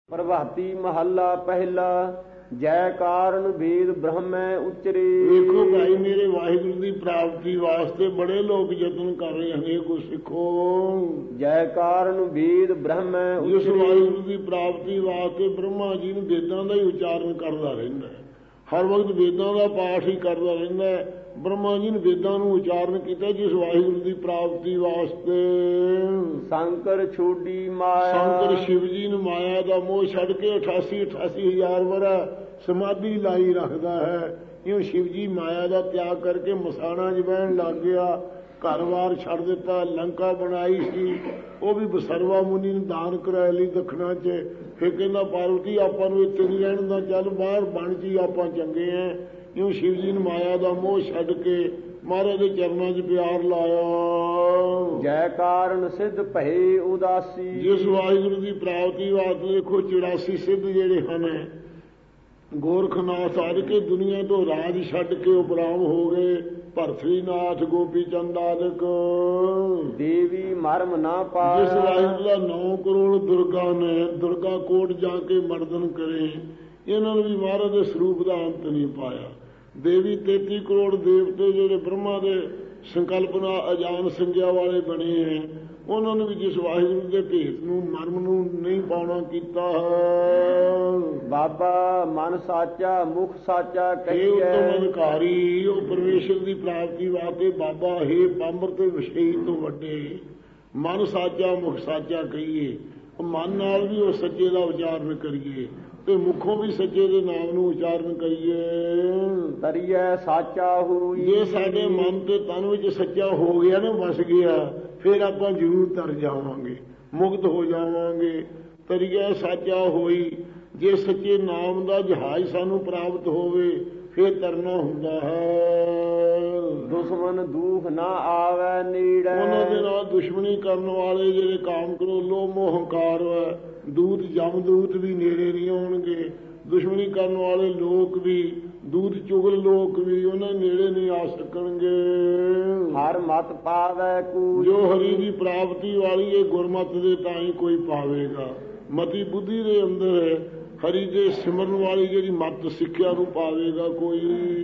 ਪ੍ਰਭਾਤੀ ਮਹੱਲਾ ਪਹਿਲਾ। ਜੈ ਕਾਰਨ ਵੇਦ ਬ੍ਰਹਮੈ ਉਚਰੇ। ਵੇਖੋ ਭਾਈ ਮੇਰੇ ਵਾਹਿਗੁਰੂ ਦੀ ਪ੍ਰਾਪਤੀ ਵਾਸਤੇ ਬੜੇ ਲੋਕ ਯਤਨ ਕਰ ਰਹੇ ਹਨ। ਕੋ ਸਿੱਖੋ ਜੈ ਕਾਰਨ ਵੇਦ ਬ੍ਰਹਮੈ ਉਚਰੇ। ਜਿਸ ਵਾਹਿਗੁਰੂ ਦੀ ਪ੍ਰਾਪਤੀ ਵਾਸਤੇ ਬ੍ਰਹਮਾ ਜੀ ਨੂੰ ਵੇਦਾਂ ਦਾ ਹੀ ਉਚਾਰਨ ਕਰਦਾ ਰਹਿੰਦਾ, ਹਰ ਵਕਤ ਵੇਦਾਂ ਦਾ ਪਾਠ ਹੀ ਕਰਦਾ ਰਹਿੰਦਾ। ਬ੍ਰਹਮਾ ਜੀ ਨੇ ਵੇਦਾਂ ਨੂੰ ਉਚਾਰਨ ਕੀਤਾ ਜਿਸ ਵਾਹਿਗੁਰੂ ਦੀ ਪ੍ਰਾਪਤੀ ਵਾਸਤੇ। ਸ਼ੰਕਰ ਛੋਡੀ ਮਾਇਆ। ਸ਼ੰਕਰ ਸ਼ਿਵ ਜੀ ਨੂੰ ਮਾਇਆ ਦਾ ਮੋਹ ਛੱਡ ਕੇ 88,000 ਵਰਾ ਸਮਾਧੀ ਲਾਈ ਰੱਖਦਾ ਹੈ। ਇਉਂ ਸ਼ਿਵ ਜੀ ਮਾਇਆ ਦਾ ਤਿਆਗ ਕਰਕੇ ਮਸਾਣਾ 'ਚ ਬਹਿਣ ਲੱਗ ਗਿਆ, ਘਰ-ਬਾਰ ਛੱਡ ਦਿੱਤਾ। ਲੰਕਾ ਬਣਾਈ ਸੀ, ਉਹ ਵੀ ਬਸਰਵਾ ਮੁਨੀ ਨੂੰ ਦਾਨ ਕਰਾਇਆ ਲਈ ਦੱਖਣਾ 'ਚ। ਫਿਰ ਕਹਿੰਦਾ ਪਾਰਵਤੀ ਆਪਾਂ ਨੂੰ ਇੱਥੇ ਨਹੀਂ ਰਹਿਣ ਦਾ, ਚੱਲ ਬਾਹਰ ਬਣ 'ਚ ਹੀ ਆਪਾਂ ਚੰਗੇ ਐ। ਇਉਂ ਸ਼ਿਵ ਜੀ ਨੇ ਮਾਇਆ ਦਾ ਮੋਹ ਛੱਡ ਕੇ ਮਹਾਰਾਜ ਦੇ ਚਰਨਾਂ 'ਚ ਪਿਆਰ ਲਾਇਆ। ਜੈ ਕਾਰਨ ਸਿੱਧ ਭਏ ਉਦਾਸੀ। ਜਿਸ ਵਾਹਿਗੁਰੂ ਦੀ ਪ੍ਰਾਪਤੀ ਵਾਸਤੇ ਦੇਖੋ 84 ਸਿੱਧ ਜਿਹੜੇ ਹਨ, ਗੋਰਖਨਾਥ ਆਦਿ ਕੇ ਦੁਨੀਆ ਤੋਂ ਰਾਜ ਛੱਡ ਕੇ ਉਪਰਾਮ ਹੋ ਗਏ। ਭਰਤਰੀਨਾਥ, ਗੋਪੀ ਚੰਦ ਆਦਿਕ ਦੇਵੀ ਮਰਮ ਨਾ ਪਾਇਆ। ਜਿਸ ਵਾਹਿਗੁਰੂ ਦਾ 9 ਕਰੋੜ ਦੁਰਗਾ ਨੇ ਦੁਰਗਾ ਕੋਟ ਜਾ ਕੇ ਮਰਦਨ ਕਰੇ, ਇਹਨਾਂ ਨੂੰ ਵੀ ਮਹਾਰਾਜ ਦੇ ਸਰੂਪ ਦਾ ਅੰਤ ਨਹੀਂ ਪਾਇਆ। ਦੇਵੀ 33 ਕਰੋੜ ਦੇਵਤੇ ਜਿਹੜੇ ਬ੍ਰਹਮਾ ਦੇ ਸੰਕਲਪਨਾ ਅਜਾਨ ਸੰਗਿਆ ਵਾਲੇ ਬਣੇ ਹੈ, ਉਹਨਾਂ ਨੂੰ ਵੀ ਜਿਸ ਵਾਹਿਗੁਰੂ ਦੇ ਭੇਤ ਨੂੰ ਮਰਮ ਨੂੰ ਨਹੀਂ ਪਾਉਣਾ ਕੀਤਾ ਹੈ। ਬਾਬਾ ਮਨ ਸਾਚਾ ਮੁਖ ਸਾਚਾ ਕਹੀਏ ਉਤਮ ਅਧਿਕਾਰੀ। ਉਹ ਪਰਮੇਸ਼ਰ ਦੀ ਪ੍ਰਾਪਤੀ ਵਾਸਤੇ ਬਾਬਾ ਹੈ ਪੰਬਰ ਤੇ ਵਿਸ਼ੇਈ ਤੋਂ ਵੱਡੇ। ਮਨ ਸਾਚਾ ਮੁਖ ਸਾਚਾ ਕਹੀਏ, ਮਨ ਨਾਲ ਵੀ ਉਹ ਸੱਚੇ ਦਾ ਉਚਾਰਨ ਕਰੀਏ ਤੇ ਮੁਖੋਂ ਵੀ ਸੱਚੇ ਦੇ ਨਾਮ ਨੂੰ ਉਚਾਰਨ ਕਰੀਏ। ਤਰੀਐ ਸਾਚਾ ਹੋਈ। ਜੇ ਸਾਡੇ ਮਨ ਤੇ ਤਨ ਵਿੱਚ ਸੱਚਾ ਹੋ ਗਿਆ ਨਾ, ਵਸ ਗਿਆ, ਫਿਰ ਆਪਾਂ ਜ਼ਰੂਰ ਤਰ ਜਾਵਾਂਗੇ, ਮੁਕਤ ਹੋ ਜਾਵਾਂਗੇ। ਤਰੀਐ ਸਾਚਾ ਹੋਈ। ਜੇ ਸੱਚੇ ਨਾਮ ਦਾ ਜਹਾਜ਼ ਸਾਨੂੰ ਪ੍ਰਾਪਤ ਹੋਵੇ ਫਿਰ ਤਰਨਾ ਹੁੰਦਾ ਹੈ। ਦੁਸ਼ਮਨ ਦੂਖ ਨਾ ਆਵੇ ਨੇੜੇ। ਉਹਨਾਂ ਦੇ ਨਾਲ ਦੁਸ਼ਮਣੀ ਕਰਨ ਵਾਲੇ ਜਿਹੜੇ ਕਾਮ ਕਰੋ ਲੋਭ ਮੋਹ ਹੰਕਾਰ ਹੈ, ਦੂਤ ਜਮਦੂਤ ਵੀ ਨੇੜੇ ਨਹੀਂ ਆਉਣਗੇ। ਦੁਸ਼ਮਣੀ ਕਰਨ ਵਾਲੇ ਲੋਕ ਵੀ, ਦੂਤ ਚੁਗਲ ਲੋਕ ਵੀ ਉਹਨਾਂ ਨੇੜੇ ਨਹੀਂ ਆ ਸਕਣਗੇ। ਹਰ ਮਤ ਪਾਵੇ ਕੋ। ਜੋ ਹਰੀ ਦੀ ਪ੍ਰਾਪਤੀ ਵਾਲੀ ਹੈ ਗੁਰਮਤ ਦੇ ਤਾਂ ਹੀ ਕੋਈ ਪਾਵੇਗਾ। ਮਤੀ ਬੁੱਧੀ ਦੇ ਅੰਦਰ ਹੈ, ਹਰੀ ਦੇ ਸਿਮਰਨ ਵਾਲੀ ਜਿਹੜੀ ਮਤ ਸਿੱਖਿਆ ਨੂੰ ਪਾਵੇਗਾ ਕੋਈ।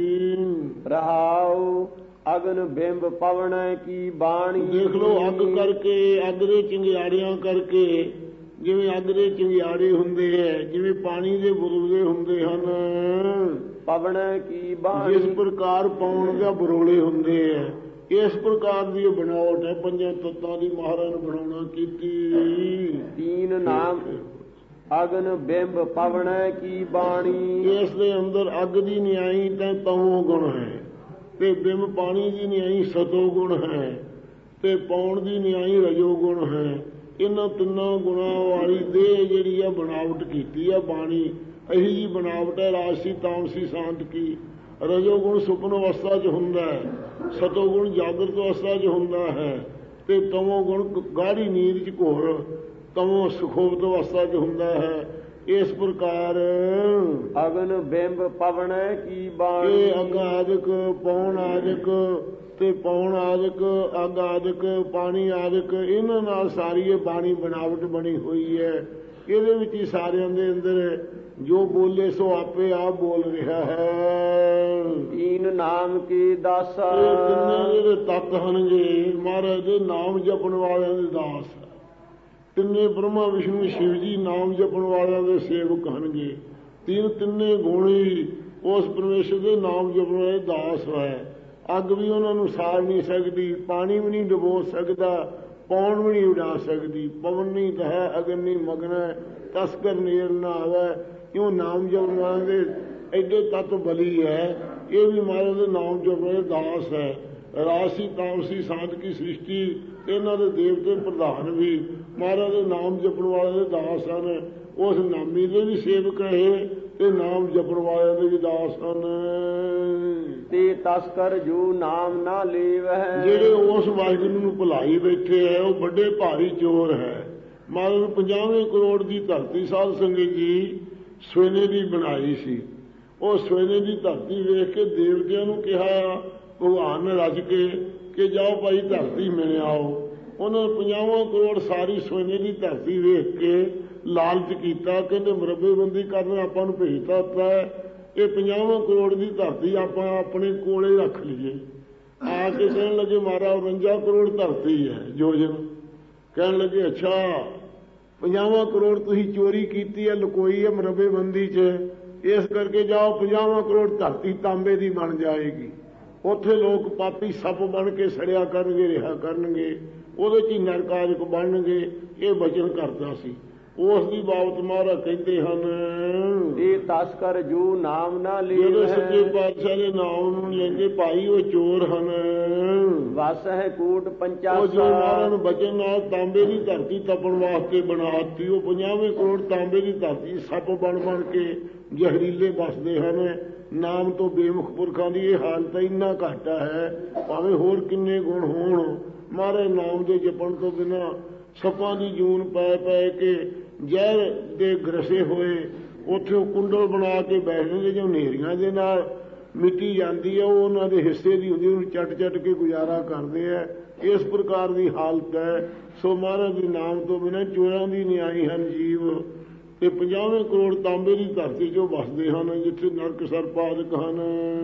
ਰਹਾਉ ਅਗਨ ਬਿੰਬ ਪਵਨ ਕੀ ਬਾਣੀ। ਦੇਖ ਲਓ ਅੱਗ ਕਰਕੇ, ਅੱਗ ਦੇ ਚਿੰਗਿਆੜਿਆਂ ਕਰਕੇ, ਜਿਵੇਂ ਅੱਗ ਦੇ ਚਿੰਗਿਆੜੇ ਹੁੰਦੇ ਹੈ, ਜਿਵੇਂ ਪਾਣੀ ਦੇ ਬੁਲਬੁਲੇ ਹੁੰਦੇ ਹਨ, ਪਵਨ ਕੀ ਬਾਣੀ। ਜਿਸ ਪ੍ਰਕਾਰ ਪੌਣ ਦੇ ਬਰੋਲੇ ਹੁੰਦੇ ਹੈ, ਇਸ ਪ੍ਰਕਾਰ ਦੀ ਬਣਾਵਟ ਹੈ। 5 ਤੱਤਾਂ ਦੀ ਮਹਾਰਾਜ ਨੇ ਬਣਾਉਣਾ ਕੀਤੀ। ਤੀਨ ਨਾਮ ਅਗਨ ਬਿੰਬ ਪਵਨ ਕੀ ਬਾਣੀ। ਇਸ ਦੇ ਅੰਦਰ ਅੱਗ ਦੀ ਨਿਆਈ ਤਾਂ ਤਮੋ ਗੁਣ ਹੈ, ਤੇ ਬਿੰਬ ਪਾਣੀ ਦੀ ਨਿਆਈ ਸਤੋ ਗੁਣ ਹੈ, ਤੇ ਪੌਣ ਦੀ ਨਿਆਈ ਰਜੋ ਗੁਣ ਹੈ। ਇਹਨਾਂ ਤਿੰਨਾਂ ਗੁਣਾਂ ਵਾਲੀ ਦੇਹ ਜਿਹੜੀ ਆ ਬਣਾਵਟ ਕੀਤੀ ਆ ਬਾਣੀ। ਇਹੀ ਜੀ ਬਣਾਵਟ ਹੈ ਰਾਜਸੀ ਤਾਮਸੀ ਸ਼ਾਂਤ ਕੀ। ਰਜੋ ਗੁਣ ਸੁਪਨ ਅਵਸਥਾ 'ਚ ਹੁੰਦਾ ਹੈ, ਸਤੋ ਗੁਣ ਜਾਗਰਤ ਅਵਸਥਾ 'ਚ ਹੁੰਦਾ ਹੈ, ਤੇ ਤਮੋ ਗੁਣ ਗਾੜੀ ਨੀਂਦ 'ਚ ਘੋਰ ਤਮੋ ਸੁਖੋਪਤ ਅਵਸਥਾ 'ਚ ਹੁੰਦਾ ਹੈ। ਇਸ ਪ੍ਰਕਾਰ ਅਗਨ ਬਿੰਬ ਪਵਨ ਕੀ ਬਾਣੀ। ਇਹ ਅੱਗ ਆਦਿਕ, ਪੌਣ ਆਦਿਕ ਤੇ ਪੌਣ ਆਦਿਕ, ਅੱਗ ਆਦਿਕ, ਪਾਣੀ ਆਦਿਕ, ਇਹਨਾਂ ਨਾਲ ਸਾਰੀ ਇਹ ਬਾਣੀ ਬਣਾਵਟ ਬਣੀ ਹੋਈ ਹੈ। ਇਹਦੇ ਵਿੱਚ ਹੀ ਸਾਰਿਆਂ ਦੇ ਅੰਦਰ ਜੋ ਬੋਲੇ ਸੋ ਆਪੇ ਆਪ ਬੋਲ ਰਿਹਾ ਹੈ। ਤੀਨ ਨਾਮ ਕੀ ਦਾਸਾ। ਇਹ ਤਿੰਨੇ ਜਿਹੜੇ ਤੱਤ ਹਨਗੇ ਮਹਾਰਾਜ ਦੇ ਨਾਮ ਜਪਣ ਵਾਲਿਆਂ ਦੇ ਦਾਸ। ਤਿੰਨੇ ਬ੍ਰਹਮਾ ਵਿਸ਼ਨੂੰ ਸ਼ਿਵ ਜੀ ਨਾਮ ਜਪਣ ਵਾਲਿਆਂ ਦੇ ਸੇਵਕ ਹਨਗੇ। ਤਿੰਨੇ ਗੁਣ ਹੀ ਉਸ ਪਰਮੇਸ਼ਰ ਦੇ ਨਾਮ ਜਪਣ ਵਾਲੇ ਦਾਸ ਹੈ। ਅੱਗ ਵੀ ਉਹਨਾਂ ਨੂੰ ਸਾੜ ਨਹੀਂ ਸਕਦੀ, ਪਾਣੀ ਵੀ ਨਹੀਂ ਡੁਬੋ ਸਕਦਾ, ਪੌਣ ਵੀ ਨਹੀਂ ਉਡਾ ਸਕਦੀ। ਪਵਨ ਨਹੀਂ ਦਹੈ ਅਗਨ ਨਹੀਂ ਮਗਨ, ਤਸਕਰ ਨੇੜ ਨਾ ਆਵੇ। ਕਿਉਂ ਨਾਮ ਜਪਣ ਵਾਲਿਆਂ ਦੇ ਐਡੇ ਤੱਤ ਬਲੀ ਹੈ। ਇਹ ਵੀ ਮਹਾਰਾਜ ਦੇ ਨਾਮ ਜਪਣ ਵਾਲੇ ਦਾਸ ਹੈ। ਰਾਜਸੀ ਤਾਮਸੀ ਸਾਧ ਕੀ ਸ੍ਰਿਸ਼ਟੀ, ਇਹਨਾਂ ਦੇ ਦੇਵਤੇ ਪ੍ਰਧਾਨ ਵੀ ਮਹਾਰਾਜ ਦੇ ਨਾਮ ਜਪਣ ਵਾਲੇ ਦੇ ਦਾਸ ਹਨ। ਉਸ ਨਾਮੀ ਦੇ ਵੀ ਸੇਵਕ ਰਹੇ ਤੇ ਨਾਮ ਜਪਣ ਵਾਲਿਆਂ ਦੇ ਵੀ ਦਾਸ ਹਨ। ਤੇ ਤਸਕਰ ਜੋ ਨਾਮ ਨਾ ਲੇਵਹਿ। ਜਿਹੜੇ ਉਸ ਵਾਹਿਗੁਰੂ ਨੂੰ ਭੁਲਾਈ ਬੈਠੇ ਹੈ ਉਹ ਵੱਡੇ ਭਾਰੀ ਚੋਰ ਹੈ। ਮਹਾਰਾਜ ਨੂੰ 50 ਕਰੋੜ ਦੀ ਧਰਤੀ ਸਾਧ ਸੰਗਤ ਜੀ ਸੋਨੇ ਦੀ ਬਣਾਈ ਸੀ। ਉਹ ਸੋਨੇ ਦੀ ਧਰਤੀ ਵੇਖ ਕੇ ਦੇਵਤਿਆਂ ਨੂੰ ਕਿਹਾ ਭਗਵਾਨ ਨੇ ਰਜ ਕੇ ਕਿ ਜਾਓ ਭਾਈ ਧਰਤੀ ਮਿਲ ਆਓ। ਉਹਨਾਂ 50 ਕਰੋੜ ਸਾਰੀ ਸੋਨੇ ਦੀ ਧਰਤੀ ਵੇਖ ਕੇ ਲਾਲਚ ਕੀਤਾ, ਕਹਿੰਦੇ ਮੁਰੱਬੇਬੰਦੀ ਕਰਨ ਆਪਾਂ ਨੂੰ ਭੇਜਤਾ ਦਿੱਤਾ ਹੈ, ਇਹ 50 ਕਰੋੜ ਦੀ ਧਰਤੀ ਆਪਾਂ ਆਪਣੇ ਕੋਲੇ ਰੱਖ ਲਈਏ। ਆ ਕੇ ਕਹਿਣ ਲੱਗੇ ਮਹਾਰਾਜ 49 ਕਰੋੜ ਧਰਤੀ ਹੈ ਯੋਜਨ। ਕਹਿਣ ਲੱਗੇ ਅੱਛਾ 50 ਕਰੋੜ ਤੁਸੀਂ ਚੋਰੀ ਕੀਤੀ ਹੈ, ਲੁਕੋਈ ਹੈ ਮੁਰੱਬੇਬੰਦੀ 'ਚ, ਇਸ ਕਰਕੇ ਜਾਓ 50 ਕਰੋੜ ਧਰਤੀ ਤਾਂਬੇ ਦੀ ਬਣ ਜਾਏਗੀ। ਉੱਥੇ ਲੋਕ ਪਾਪੀ ਸੱਪ ਬਣ ਕੇ ਸੜਿਆ ਕਰਨਗੇ, ਰਿਹਾ ਕਰਨਗੇ, ਉਹਦੇ 'ਚ ਹੀ ਨਰਕਾਰਕ ਬਣਨਗੇ। ਇਹ ਬਚਨ ਕਰਦਾ ਸੀ। ਉਸ ਦੀ ਬਾਬਤ ਮਹਾਰਾਜ ਕਹਿੰਦੇ ਹਨ ਇਹ ਤਸਕਰ ਜੂ ਨਾਮ ਨਾ ਲੇ, ਜਿਹੜੇ ਸੱਚੇ ਪਾਤਸ਼ਾਹ ਦੇ ਨਾਮ ਨੂੰ ਲੈਂਦੇ ਭਾਈ ਉਹ ਚੋਰ ਹਨ। ਵਸ ਹੈ ਕੂਟ ਉਹ ਪੰਚਾਸਾ, ਜੋ ਮਹਾਰਾਜ ਨੂੰ ਬਚਨ ਨਾਲ ਤਾਂਬੇ ਦੀ ਧਰਤੀ ਤਪਣ ਵਾਸਤੇ ਬਣਾਤੀ, ਉਹ 50 ਕਰੋੜ ਤਾਂਬੇ ਦੀ ਧਰਤੀ ਸੱਪ ਬਣ ਬਣ ਕੇ ਜ਼ਹਿਰੀਲੇ ਵੱਸਦੇ ਹਨ। ਨਾਮ ਤੋਂ ਬੇਮੁਖ ਪੁਰਖਾਂ ਦੀ ਇਹ ਹਾਲਤ ਇੰਨਾ ਘਾਟਾ ਹੈ, ਭਾਵੇਂ ਹੋਰ ਕਿੰਨੇ ਗੁਣ ਹੋਣ, ਮਹਾਰਾਜ ਨਾਮ ਦੇ ਜਪਣ ਤੋਂ ਬਿਨਾਂ ਸੱਪਾਂ ਦੀ ਜੂਨ ਪੈ ਪੈ ਕੇ ਜ਼ਹਿਰ ਦੇ ਗਰਸੇ ਹੋਏ ਉੱਥੇ ਉਹ ਕੁੰਡਲ ਬਣਾ ਕੇ ਬੈਠਦੇ, ਜੋ ਨੇਰੀਆਂ ਦੇ ਨਾਲ ਮਿੱਟੀ ਜਾਂਦੀ ਹੈ ਉਹ ਉਹਨਾਂ ਦੇ ਹਿੱਸੇ ਦੀ ਹੁੰਦੀ, ਉਹਨੂੰ ਚੱਟ ਚੱਟ ਕੇ ਗੁਜ਼ਾਰਾ ਕਰਦੇ ਹੈ। ਇਸ ਪ੍ਰਕਾਰ ਦੀ ਹਾਲਤ ਹੈ। ਸੋ ਮਹਾਰਾਜ ਦੇ ਨਾਮ ਤੋਂ ਬਿਨਾਂ ਚੋਰਾਂ ਦੀ ਨਿਆਈ ਹਨ ਜੀਵ। ਤੇ 50 ਕਰੋੜ ਤਾਂਬੇ ਦੀ ਧਰਤੀ 'ਚੋਂ ਵਸਦੇ ਹਨ, ਜਿੱਥੇ ਨਰਕ ਸਰਪਾਦਕ ਹਨ।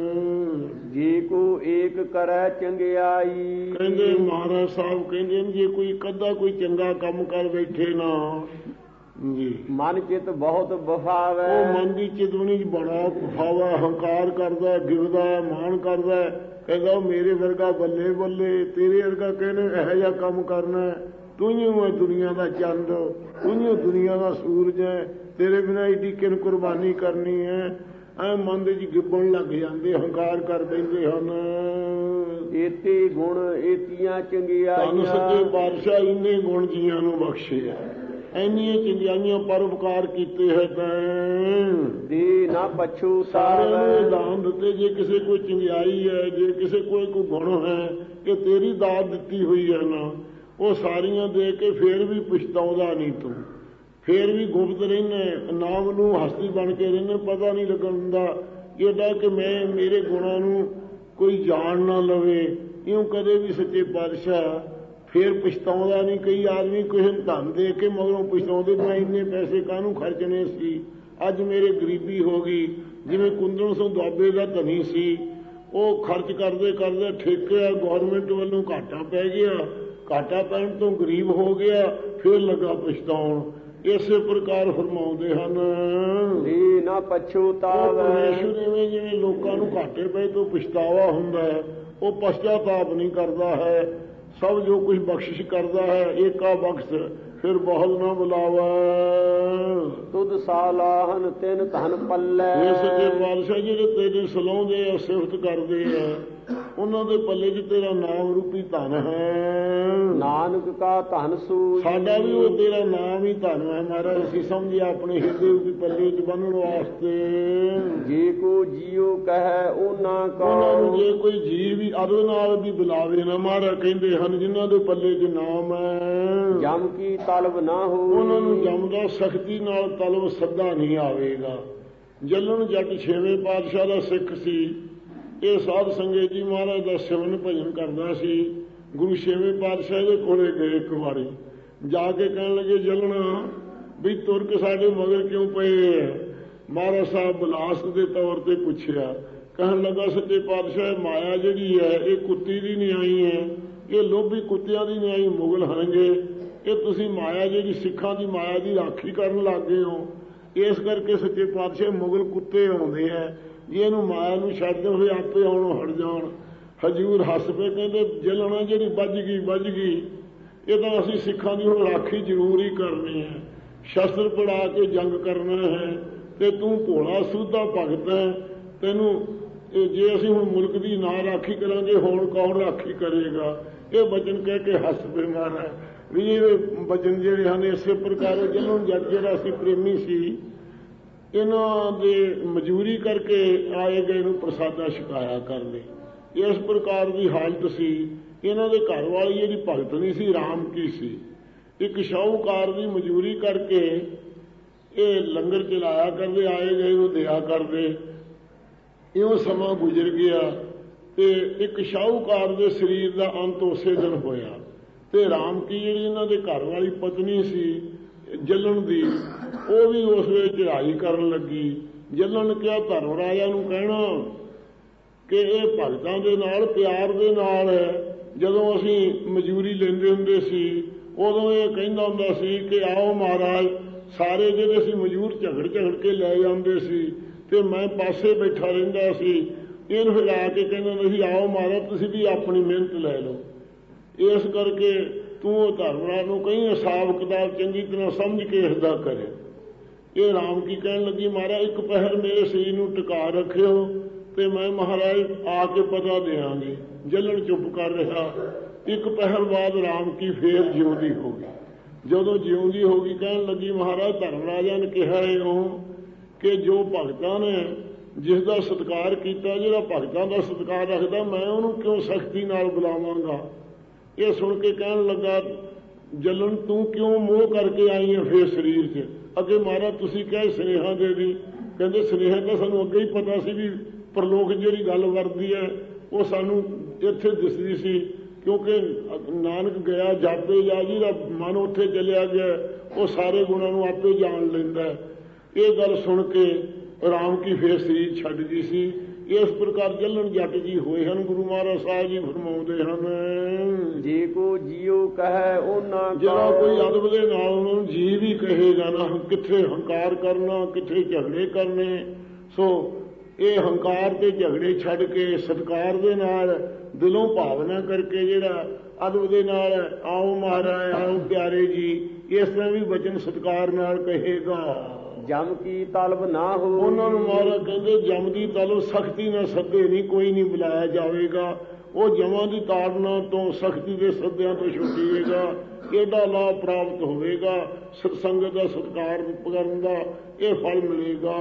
ਜੇ ਕੋ ਏਕ ਕਰੈ ਚੰਗਿਆਈ, ਕਹਿੰਦੇ ਮਹਾਰਾਜ ਸਾਹਿਬ ਕਹਿੰਦੇ ਨੇ ਜੇ ਕੋਈ ਕੱਦਾ ਕੋਈ ਚੰਗਾ ਕੰਮ ਕਰ ਬੈਠੇ ਨਾ ਜੀ, ਮਨ ਚਿਤ ਬਹੁਤ ਬਫਾਵੈ, ਉਹ ਮਨ ਦੀ ਚਿਤਵਨੀ 'ਚ ਬੜਾ ਬਫਾਵਾ, ਹੰਕਾਰ ਕਰਦਾ, ਗਿਵਦਾ, ਮਾਣ ਕਰਦਾ, ਕਹਿੰਦਾ ਉਹ ਮੇਰੇ ਵਰਗਾ ਬੱਲੇ ਬੱਲੇ, ਤੇਰੇ ਵਰਗਾ ਕਹਿੰਦੇ ਇਹੋ ਜਿਹਾ ਕੰਮ ਕਰਨਾ, ਤੂੰ ਹੀ ਹੈ ਦੁਨੀਆ ਦਾ ਚੰਦ, ਤੂੰ ਹੀ ਦੁਨੀਆ ਦਾ ਸੂਰਜ ਹੈ, ਤੇਰੇ ਬਿਨਾਂ ਏਡੀ ਕਿਨ ਕੁਰਬਾਨੀ ਕਰਨੀ ਹੈ। ਐ ਮਨ ਦੇ 'ਚ ਗਿੱਬਣ ਲੱਗ ਜਾਂਦੇ, ਹੰਕਾਰ ਕਰ ਦਿੰਦੇ ਹਨ। ਏਤੇ ਗੁਣ ਏਤੀਆਂ ਚੰਗਿਆਈਆਂ, ਧੰਨ ਸੱਚੇ ਪਾਤਸ਼ਾਹ ਇੰਨੇ ਗੁਣ ਜੀਆਂ ਨੂੰ ਬਖਸ਼ੇ ਹੈ, ਇੰਨੀਆਂ ਚੰਗਿਆਈਆਂ ਪਰਉਪਕਾਰ ਕੀਤੇ ਹੈ ਤੈਂ, ਦੇ ਨਾ ਪਛੂ ਸਾਰਿਆਂ ਨੂੰ ਦਾਨ ਦਿੱਤੇ। ਜੇ ਕਿਸੇ ਕੋਈ ਚੰਗਿਆਈ ਹੈ, ਜੇ ਕਿਸੇ ਕੋਈ ਗੁਣ ਹੈ, ਇਹ ਤੇਰੀ ਦਾਤ ਦਿੱਤੀ ਹੋਈ ਹੈ ਨਾ, ਉਹ ਸਾਰੀਆਂ ਦੇ ਕੇ ਫੇਰ ਵੀ ਪਛਤਾਉਂਦਾ ਨਹੀਂ ਤੂੰ, ਫੇਰ ਵੀ ਗੁਪਤ ਰਹਿਣਾ, ਨਾਮ ਨੂੰ ਹਸਤੀ ਬਣ ਕੇ ਰਹਿਣਾ, ਪਤਾ ਨਹੀਂ ਲੱਗਣ ਦਿੰਦਾ ਇਹਦਾ ਕਿ ਮੈਂ ਮੇਰੇ ਗੁਣਾਂ ਨੂੰ ਕੋਈ ਜਾਣ ਨਾ ਲਵੇ। ਇਉਂ ਕਦੇ ਵੀ ਸੱਚੇ ਪਾਤਸ਼ਾਹ ਫੇਰ ਪਛਤਾਉਂਦਾ ਨਹੀਂ। ਕਈ ਆਦਮੀ ਕਿਸੇ ਨੂੰ ਧਨ ਦੇ ਕੇ ਮਗਰੋਂ ਪਛਤਾਉਂਦੇ, ਮੈਂ ਇੰਨੇ ਪੈਸੇ ਕਾਹਨੂੰ ਖਰਚਣੇ ਸੀ, ਅੱਜ ਮੇਰੇ ਗਰੀਬੀ ਹੋ ਗਈ। ਜਿਵੇਂ ਕੁੰਦਨ ਸਿੰਘ ਦੁਆਬੇ ਦਾ ਧਨੀ ਸੀ, ਉਹ ਖਰਚ ਕਰਦੇ ਕਰਦੇ ਠੇਕਿਆ, ਗੌਰਮੈਂਟ ਵੱਲੋਂ ਘਾਟਾ ਪੈ ਗਿਆ, ਘਾਟਾ ਪੈਣ ਤੋਂ ਗਰੀਬ ਹੋ ਗਿਆ, ਫਿਰ ਲੱਗਾ ਪਛਤਾਉਣ। ਇਸੇ ਪ੍ਰਕਾਰ ਫਰਮਾਉਂਦੇ ਹਨ ਇਹ ਨਾ ਪਛਤਾਵੈ, ਪਰਮੇਸ਼ਰ ਇਵੇਂ ਜਿਵੇਂ ਲੋਕਾਂ ਨੂੰ ਘਾਟੇ ਪਏ ਤੋਂ ਪਛਤਾਵਾ ਹੁੰਦਾ ਹੈ, ਉਹ ਪਛਤਾਤਾਪ ਨਹੀਂ ਕਰਦਾ ਹੈ। ਸਭ ਜੋ ਕੁਝ ਬਖਸ਼ਿਸ਼ ਕਰਦਾ ਹੈ, ਏਕਾ ਬਖਸ਼ ਫਿਰ ਬਹੁਤ ਨਾ ਬੁਲਾਵਾ। ਤੁਧ ਸਾਲਾਹਨ ਤਿੰਨ ਧਨ ਪੱਲੇ, ਇਹ ਸੱਚੇ ਪਾਤਸ਼ਾਹ ਜਿਹੜੇ ਤੇਰੇ ਸਲਾਉਂਦੇ ਆ, ਸਿਫਤ ਕਰਦੇ ਆ, ਉਹਨਾਂ ਦੇ ਪੱਲੇ 'ਚ ਤੇਰਾ ਨਾਮ ਰੂਪੀ ਧਨ ਹੈ। ਨਾਨਕ ਕਾ ਧਨ ਸੂ, ਸਾਡਾ ਵੀ ਉਹ ਤੇਰਾ ਨਾਮ ਹੀ ਧਨ ਹੈ ਮਹਾਰਾਜ। ਅਸੀਂ ਸਮਝਿਆ ਆਪਣੇ ਹਿਰਦੇ ਰੂਪੀ ਪੱਲੇ 'ਚ ਬੰਨਣ ਵਾਸਤੇ। ਜੇ ਕੋ ਜੀਉ ਕਹੈ ਉਹਨਾਂ ਉਹਨਾਂ ਨੂੰ ਕਾ, ਜੇ ਕੋਈ ਜੀਵ ਵੀ ਅਰਦ ਨਾਲ ਵੀ ਬੁਲਾਵੇ ਨਾ, ਮਹਾਰਾਜ ਕਹਿੰਦੇ ਹਨ ਜਿਨ੍ਹਾਂ ਦੇ ਪੱਲੇ 'ਚ ਨਾਮ ਹੈ, ਜਮ ਕੀ ਤਲਬ ਨਾ ਹੋ, ਉਹਨਾਂ ਨੂੰ ਜਮ ਦਾ ਸਖਤੀ ਨਾਲ ਤਲਬ ਸੱਦਾ ਨਹੀਂ ਆਵੇਗਾ। ਜਲਣ ਜੱਟ 6ਵੇਂ ਪਾਤਸ਼ਾਹ ਦਾ ਸਿੱਖ ਸੀ। ਇਹ ਸਾਧ ਸੰਗਤ ਜੀ ਮਹਾਰਾਜ ਦਾ ਸਿਮਰਨ ਭਜਨ ਕਰਦਾ ਸੀ। ਗੁਰੂ 6ਵੇਂ ਪਾਤਸ਼ਾਹ ਦੇ ਕੋਲੇ ਗਏ ਇੱਕ ਵਾਰੀ, ਜਾ ਕੇ ਕਹਿਣ ਲੱਗੇ ਜਲਣਾ ਵੀ ਤੁਰਕ ਸਾਡੇ ਮਗਰ ਕਿਉਂ ਪਏ ਹੈ। ਮਹਾਰਾਜ ਸਾਹਿਬ ਬਲਾਸਤ ਦੇ ਤੌਰ ਤੇ ਪੁੱਛਿਆ, ਕਹਿਣ ਲੱਗਾ ਸੱਚੇ ਪਾਤਸ਼ਾਹ ਮਾਇਆ ਜਿਹੜੀ ਹੈ ਇਹ ਕੁੱਤੀ ਦੀ ਨਿਆਈ ਹੈ, ਇਹ ਲੋਭੀ ਕੁੱਤਿਆਂ ਦੀ ਨਿਆਈ ਮੁਗਲ ਹਨਗੇ। ਇਹ ਤੁਸੀਂ ਮਾਇਆ ਜਿਹੜੀ ਸਿੱਖਾਂ ਦੀ ਮਾਇਆ ਦੀ ਰਾਖੀ ਕਰਨ ਲੱਗ ਗਏ ਹੋ, ਇਸ ਕਰਕੇ ਸੱਚੇ ਪਾਤਸ਼ਾਹ ਮੁਗਲ ਕੁੱਤੇ ਆਉਂਦੇ ਹੈ, ਜੇ ਇਹਨੂੰ ਮਾਇਆ ਨੂੰ ਛੱਡਦੇ ਹੋਏ ਆਪੇ ਆਉਣੋਂ ਹਟ ਜਾਣ। ਹਜ਼ੂਰ ਹੱਸ ਪਏ, ਕਹਿੰਦੇ ਜਲਣਾ ਜਿਹੜੀ ਵੱਜ ਗਈ, ਇਹ ਤਾਂ ਅਸੀਂ ਸਿੱਖਾਂ ਦੀ ਹੁਣ ਰਾਖੀ ਜ਼ਰੂਰ ਹੀ ਕਰਨੀ ਹੈ, ਸ਼ਸਤਰ ਪੜਾ ਕੇ ਜੰਗ ਕਰਨਾ ਹੈ, ਤੇ ਤੂੰ ਭੋਲਾ ਸੁੱਧਾ ਭਗਤ ਹੈ, ਤੈਨੂੰ ਜੇ ਅਸੀਂ ਹੁਣ ਮੁਲਕ ਦੀ ਨਾ ਰਾਖੀ ਕਰਾਂਗੇ ਹੁਣ ਕੌਣ ਰਾਖੀ ਕਰੇਗਾ। ਇਹ ਬਚਨ ਕਹਿ ਕੇ ਹੱਸ ਪਏ ਮਹਾਰਾਜ ਵੀ ਇਹ ਬਚਨ ਜਿਹੜੇ ਹਨ ਇਸੇ ਪ੍ਰਕਾਰ ਜਲਣ ਜੱਟ ਜਿਹੜਾ ਸੀ ਪ੍ਰੇਮੀ ਸੀ, ਇਹਨਾਂ ਦੇ ਮਜ਼ਦੂਰੀ ਕਰਕੇ ਆਏ ਗਏ ਨੂੰ ਪ੍ਰਸਾਦਾ ਛਕਾਇਆ ਕਰਦੇ। ਇਸ ਪ੍ਰਕਾਰ ਦੀ ਹਾਲਤ ਸੀ। ਇਹਨਾਂ ਦੇ ਘਰ ਵਾਲੀ ਜਿਹੜੀ ਭਗਤ ਨਹੀਂ ਸੀ, ਰਾਮ ਕੀ ਸੀ, ਇੱਕ ਸ਼ਾਹੂਕਾਰ ਦੀ ਮਜ਼ਦੂਰੀ ਕਰਕੇ ਇਹ ਲੰਗਰ ਚਲਾਇਆ ਕਰਦੇ, ਆਏ ਗਏ ਨੂੰ ਦਿਆ ਕਰਦੇ। ਇਉਂ ਸਮਾਂ ਗੁਜ਼ਰ ਗਿਆ ਤੇ ਇੱਕ ਸ਼ਾਹੂਕਾਰ ਦੇ ਸਰੀਰ ਦਾ ਅੰਤ ਉਸੇ ਦਿਨ ਹੋਇਆ। ਤੇ ਰਾਮ ਕੀ ਜਿਹੜੀ ਇਹਨਾਂ ਦੇ ਘਰ ਵਾਲੀ ਪਤਨੀ ਸੀ, ਜਲਣ ਦੀ, ਉਹ ਵੀ ਉਸ ਵੇਲੇ ਚੜ੍ਹਾਈ ਕਰਨ ਲੱਗੀ। ਜਲਣ ਨੇ ਕਿਹਾ ਧਰਮ ਰਾਜਾ ਨੂੰ ਕਹਿਣਾ ਕਿ ਇਹ ਭਗਤਾਂ ਦੇ ਨਾਲ ਪਿਆਰ ਦੇ ਨਾਲ ਹੈ। ਜਦੋਂ ਅਸੀਂ ਮਜ਼ਦੂਰੀ ਲੈਂਦੇ ਹੁੰਦੇ ਸੀ ਉਦੋਂ ਇਹ ਕਹਿੰਦਾ ਹੁੰਦਾ ਸੀ ਕਿ ਆਓ ਮਹਾਰਾਜ, ਸਾਰੇ ਜਿਹੜੇ ਸੀ ਮਜ਼ਦੂਰ ਝਗੜ ਕੇ ਲੈ ਜਾਂਦੇ ਸੀ ਤੇ ਮੈਂ ਪਾਸੇ ਬੈਠਾ ਰਹਿੰਦਾ ਸੀ। ਇਹਨੂੰ ਹਿਲਾ ਕੇ ਕਹਿੰਦਾ ਹੁੰਦਾ ਸੀ ਆਓ ਮਹਾਰਾਜ ਤੁਸੀਂ ਵੀ ਆਪਣੀ ਮਿਹਨਤ ਲੈ ਲਓ। ਇਸ ਕਰਕੇ ਤੂੰ ਉਹ ਧਰਮਰਾਜ ਨੂੰ ਕਹੀਂ ਹਿਸਾਬ ਕਿਤਾਬ ਚੰਗੀ ਤਰ੍ਹਾਂ ਸਮਝ ਕੇ ਇਸਦਾ ਕਰੇ। ਇਹ ਰਾਮ ਕੀ ਕਹਿਣ ਲੱਗੀ, ਮਹਾਰਾਜ ਇੱਕ ਪਹਿਰ ਮੇਰੇ ਸਰੀਰ ਨੂੰ ਟਿਕਾ ਰੱਖਿਓ ਤੇ ਮੈਂ ਮਹਾਰਾਜ ਆ ਕੇ ਪਤਾ ਦਿਆਂਗੀ। ਜਲਣ ਚੁੱਪ ਕਰ ਰਿਹਾ। ਇੱਕ ਪਹਿਰ ਬਾਅਦ ਰਾਮ ਕੀ ਫੇਰ ਜਿਉਂਦੀ ਹੋ ਗਈ। ਜਦੋਂ ਜਿਉਂਦੀ ਹੋ ਗਈ ਕਹਿਣ ਲੱਗੀ, ਮਹਾਰਾਜ ਧਰਮ ਰਾਜਾ ਨੇ ਕਿਹਾ ਉਹ ਕਿ ਜੋ ਭਗਤਾਂ ਨੇ ਜਿਸ ਦਾ ਸਤਿਕਾਰ ਕੀਤਾ, ਜਿਹੜਾ ਭਗਤਾਂ ਦਾ ਸਤਿਕਾਰ ਰੱਖਦਾ, ਮੈਂ ਉਹਨੂੰ ਕਿਉਂ ਸਖਤੀ ਨਾਲ ਬੁਲਾਵਾਂਗਾ। ਇਹ ਸੁਣ ਕੇ ਕਹਿਣ ਲੱਗਾ, ਜਲਣ ਤੂੰ ਕਿਉਂ ਮੋਹ ਕਰਕੇ ਆਈ ਹੈ ਫੇਰ ਸਰੀਰ 'ਚ। ਅੱਗੇ ਮਹਾਰਾਜ ਤੁਸੀਂ ਕਹੇ ਸੁਨੇਹਾ ਦੇ ਦੀ। ਕਹਿੰਦੇ ਸੁਨੇਹਾ ਤਾਂ ਸਾਨੂੰ ਅੱਗੇ ਹੀ ਪਤਾ ਸੀ ਵੀ ਪਰਲੋਕ ਜਿਹੜੀ ਗੱਲ ਵਰਦੀ ਹੈ ਉਹ ਸਾਨੂੰ ਇੱਥੇ ਦਿਸਦੀ ਸੀ, ਕਿਉਂਕਿ ਨਾਨਕ ਗਿਆ ਜਾਪੇ ਜਾ, ਜਿਹਦਾ ਮਨ ਉੱਥੇ ਚਲਿਆ ਗਿਆ ਉਹ ਸਾਰੇ ਗੁਣਾਂ ਨੂੰ ਆਪੇ ਜਾਣ ਲੈਂਦਾ। ਇਹ ਗੱਲ ਸੁਣ ਕੇ ਰਾਮ ਕੀ ਫੇਰ ਸਰੀਰ ਛੱਡ ਗਈ ਸੀ। ਇਸ ਪ੍ਰਕਾਰ ਜਲਣ ਜੱਟ ਜੀ ਹੋਏ ਹਨ। ਗੁਰੂ ਮਹਾਰਾਜ ਸਾਹਿਬ ਜੀ ਫਰਮਾਉਂਦੇ ਹਨ, ਜੇ ਕੋ ਜੀਉ ਕਹੈ ਉਹਨਾਂ ਜਿਹੜਾ ਕੋਈ ਅਦਬ ਦੇ ਨਾਲ ਉਹਨਾਂ ਨੂੰ ਜੀ ਵੀ ਕਹੇਗਾ ਨਾ, ਕਿੱਥੇ ਹੰਕਾਰ ਕਰਨਾ, ਕਿੱਥੇ ਝਗੜੇ ਕਰਨੇ। ਸੋ ਇਹ ਹੰਕਾਰ ਤੇ ਝਗੜੇ ਛੱਡ ਕੇ ਸਤਿਕਾਰ ਦੇ ਨਾਲ ਦਿਲੋਂ ਭਾਵਨਾ ਕਰਕੇ ਜਿਹੜਾ ਅਦਬ ਦੇ ਨਾਲ ਆਓ ਮਹਾਰਾਜ, ਆਓ ਪਿਆਰੇ ਜੀ, ਇਸ ਤਰ੍ਹਾਂ ਵੀ ਵਚਨ ਸਤਿਕਾਰ ਨਾਲ ਕਹੇਗਾ। ਜਮ ਕੀ ਤਲਬ ਨਾ ਹੋ। ਉਹਨਾਂ ਨੂੰ ਮਹਾਰਾਜ ਕਹਿੰਦੇ ਜਮ ਦੀ ਤਲਬ ਸਖਤੀ ਨਾਲ ਸੱਦੇ ਨਹੀਂ, ਕੋਈ ਨਹੀਂ ਬੁਲਾਇਆ ਜਾਵੇਗਾ। ਉਹ ਜਮਾਂ ਦੀ ਤਾੜਨਾ ਤੋਂ ਸਖਤੀ ਦੇ ਸੱਦਿਆਂ ਤੋਂ ਛੁੱਟੀਏਗਾ। ਇਹਦਾ ਲਾਭ ਪ੍ਰਾਪਤ ਹੋਵੇਗਾ। ਸਤਸੰਗਤ ਦਾ ਸਤਿਕਾਰ ਕਰਨ ਦਾ ਇਹ ਫਲ ਮਿਲੇਗਾ।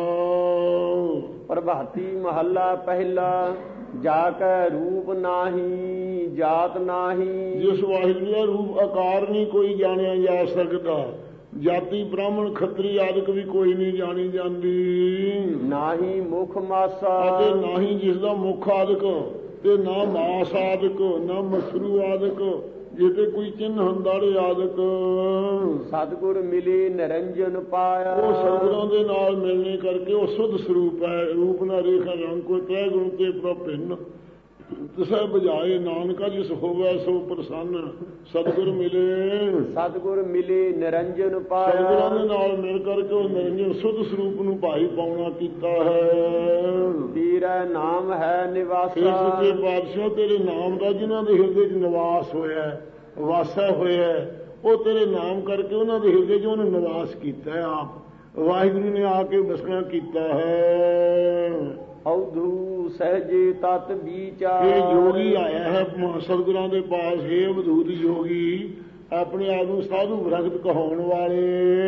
ਪ੍ਰਭਾਤੀ ਮਹੱਲਾ ਪਹਿਲਾ। ਜਾ ਕੈ ਰੂਪ ਨਾਹੀ ਜਾਤ ਨਾਹੀ। ਜਿਸ ਵਾਹਿਗੁਰੂ ਦਾ ਰੂਪ ਆਕਾਰ ਨਹੀਂ ਕੋਈ ਜਾਣਿਆ ਜਾ ਸਕਦਾ, ਜਾਤੀ ਬ੍ਰਾਹਮਣ ਖੱਤਰੀ ਆਦਿਕ ਵੀ ਕੋਈ ਨਹੀਂ ਜਾਣੀ ਜਾਂਦੀ। ਨਾਹੀ ਮੁਖ ਮਾਸਾ। ਅਤੇ ਨਾ ਹੀ ਜਿਸ ਦਾ ਮੁਖ ਆਦਿਕ ਤੇ ਨਾ ਮਾਸ ਆਦਿਕ, ਨਾ ਮਸਰੂ ਆਦਿਕ, ਜਿਹਦੇ ਕੋਈ ਚਿੰਨ ਹੰਦਾੜੇ ਆਦਿਕ। ਸਤਿਗੁਰ ਮਿਲੀ ਨਿਰੰਜਨ ਪਾਇਆ। ਉਹ ਸਤਿਗੁਰਾਂ ਦੇ ਨਾਲ ਮਿਲਣੇ ਕਰਕੇ ਉਹ ਸੁਧ ਸਰੂਪ ਹੈ। ਰੂਪ ਨਾ ਰੇਖਾ ਰੰਗ ਕੋਈ ਤ੍ਰੈ ਗੁਣ ਤੇ ਪ੍ਰਭਿੰਨ। ਤਿਸੈ ਬੁਝਾਏ ਨਾਨਕਾ ਜਿਸ ਹੋਵੇ ਸੋ ਪ੍ਰਸੰਨ। ਸਤਿਗੁਰ ਮਿਲੇ। ਸਤਿਗੁਰ ਮਿਲੇ ਨਿਰੰਜਨ ਪਾਇਆ। ਸਤਿਗੁਰਾਂ ਦੇ ਨਾਲ ਮਿਲ ਕਰਕੇ ਉਹ ਨਿਰੰਜਨ ਸੁਧ ਸਰੂਪ ਨੂੰ ਭਾਈ ਪਾਉਣਾ ਕੀਤਾ ਹੈ। ਤੇਰਾ ਨਾਮ ਹੈ ਨਿਵਾਸਾ। ਸੱਚੇ ਪਾਤਸ਼ਾਹ ਤੇਰੇ ਨਾਮ ਦਾ ਜਿਨ੍ਹਾਂ ਦੇ ਹਿਰਦੇ 'ਚ ਨਿਵਾਸ ਹੋਇਆ, ਵਾਸਾ ਹੋਇਆ, ਉਹ ਤੇਰੇ ਨਾਮ ਕਰਕੇ ਉਹਨਾਂ ਦੇ ਹਿਰਦੇ 'ਚ ਉਹਨੇ ਨਿਵਾਸ ਕੀਤਾ ਹੈ। ਆਪ ਵਾਹਿਗੁਰੂ ਨੇ ਆ ਕੇ ਬਸਣਾ ਕੀਤਾ ਹੈ। ਅਵਧੂ ਸਹਜੇ ਤਤ ਵਿਚਾਰ। ਇਹ ਯੋਗੀ ਆਇਆ ਹੈ ਸਤਿਗੁਰਾਂ ਦੇ ਪਾਸ। ਹੈ ਅਵਧੂਤ ਯੋਗੀ, ਆਪਣੇ ਆਪ ਨੂੰ ਸਾਧੂ ਭਗਤ ਕਹਾਉਣ ਵਾਲੇ।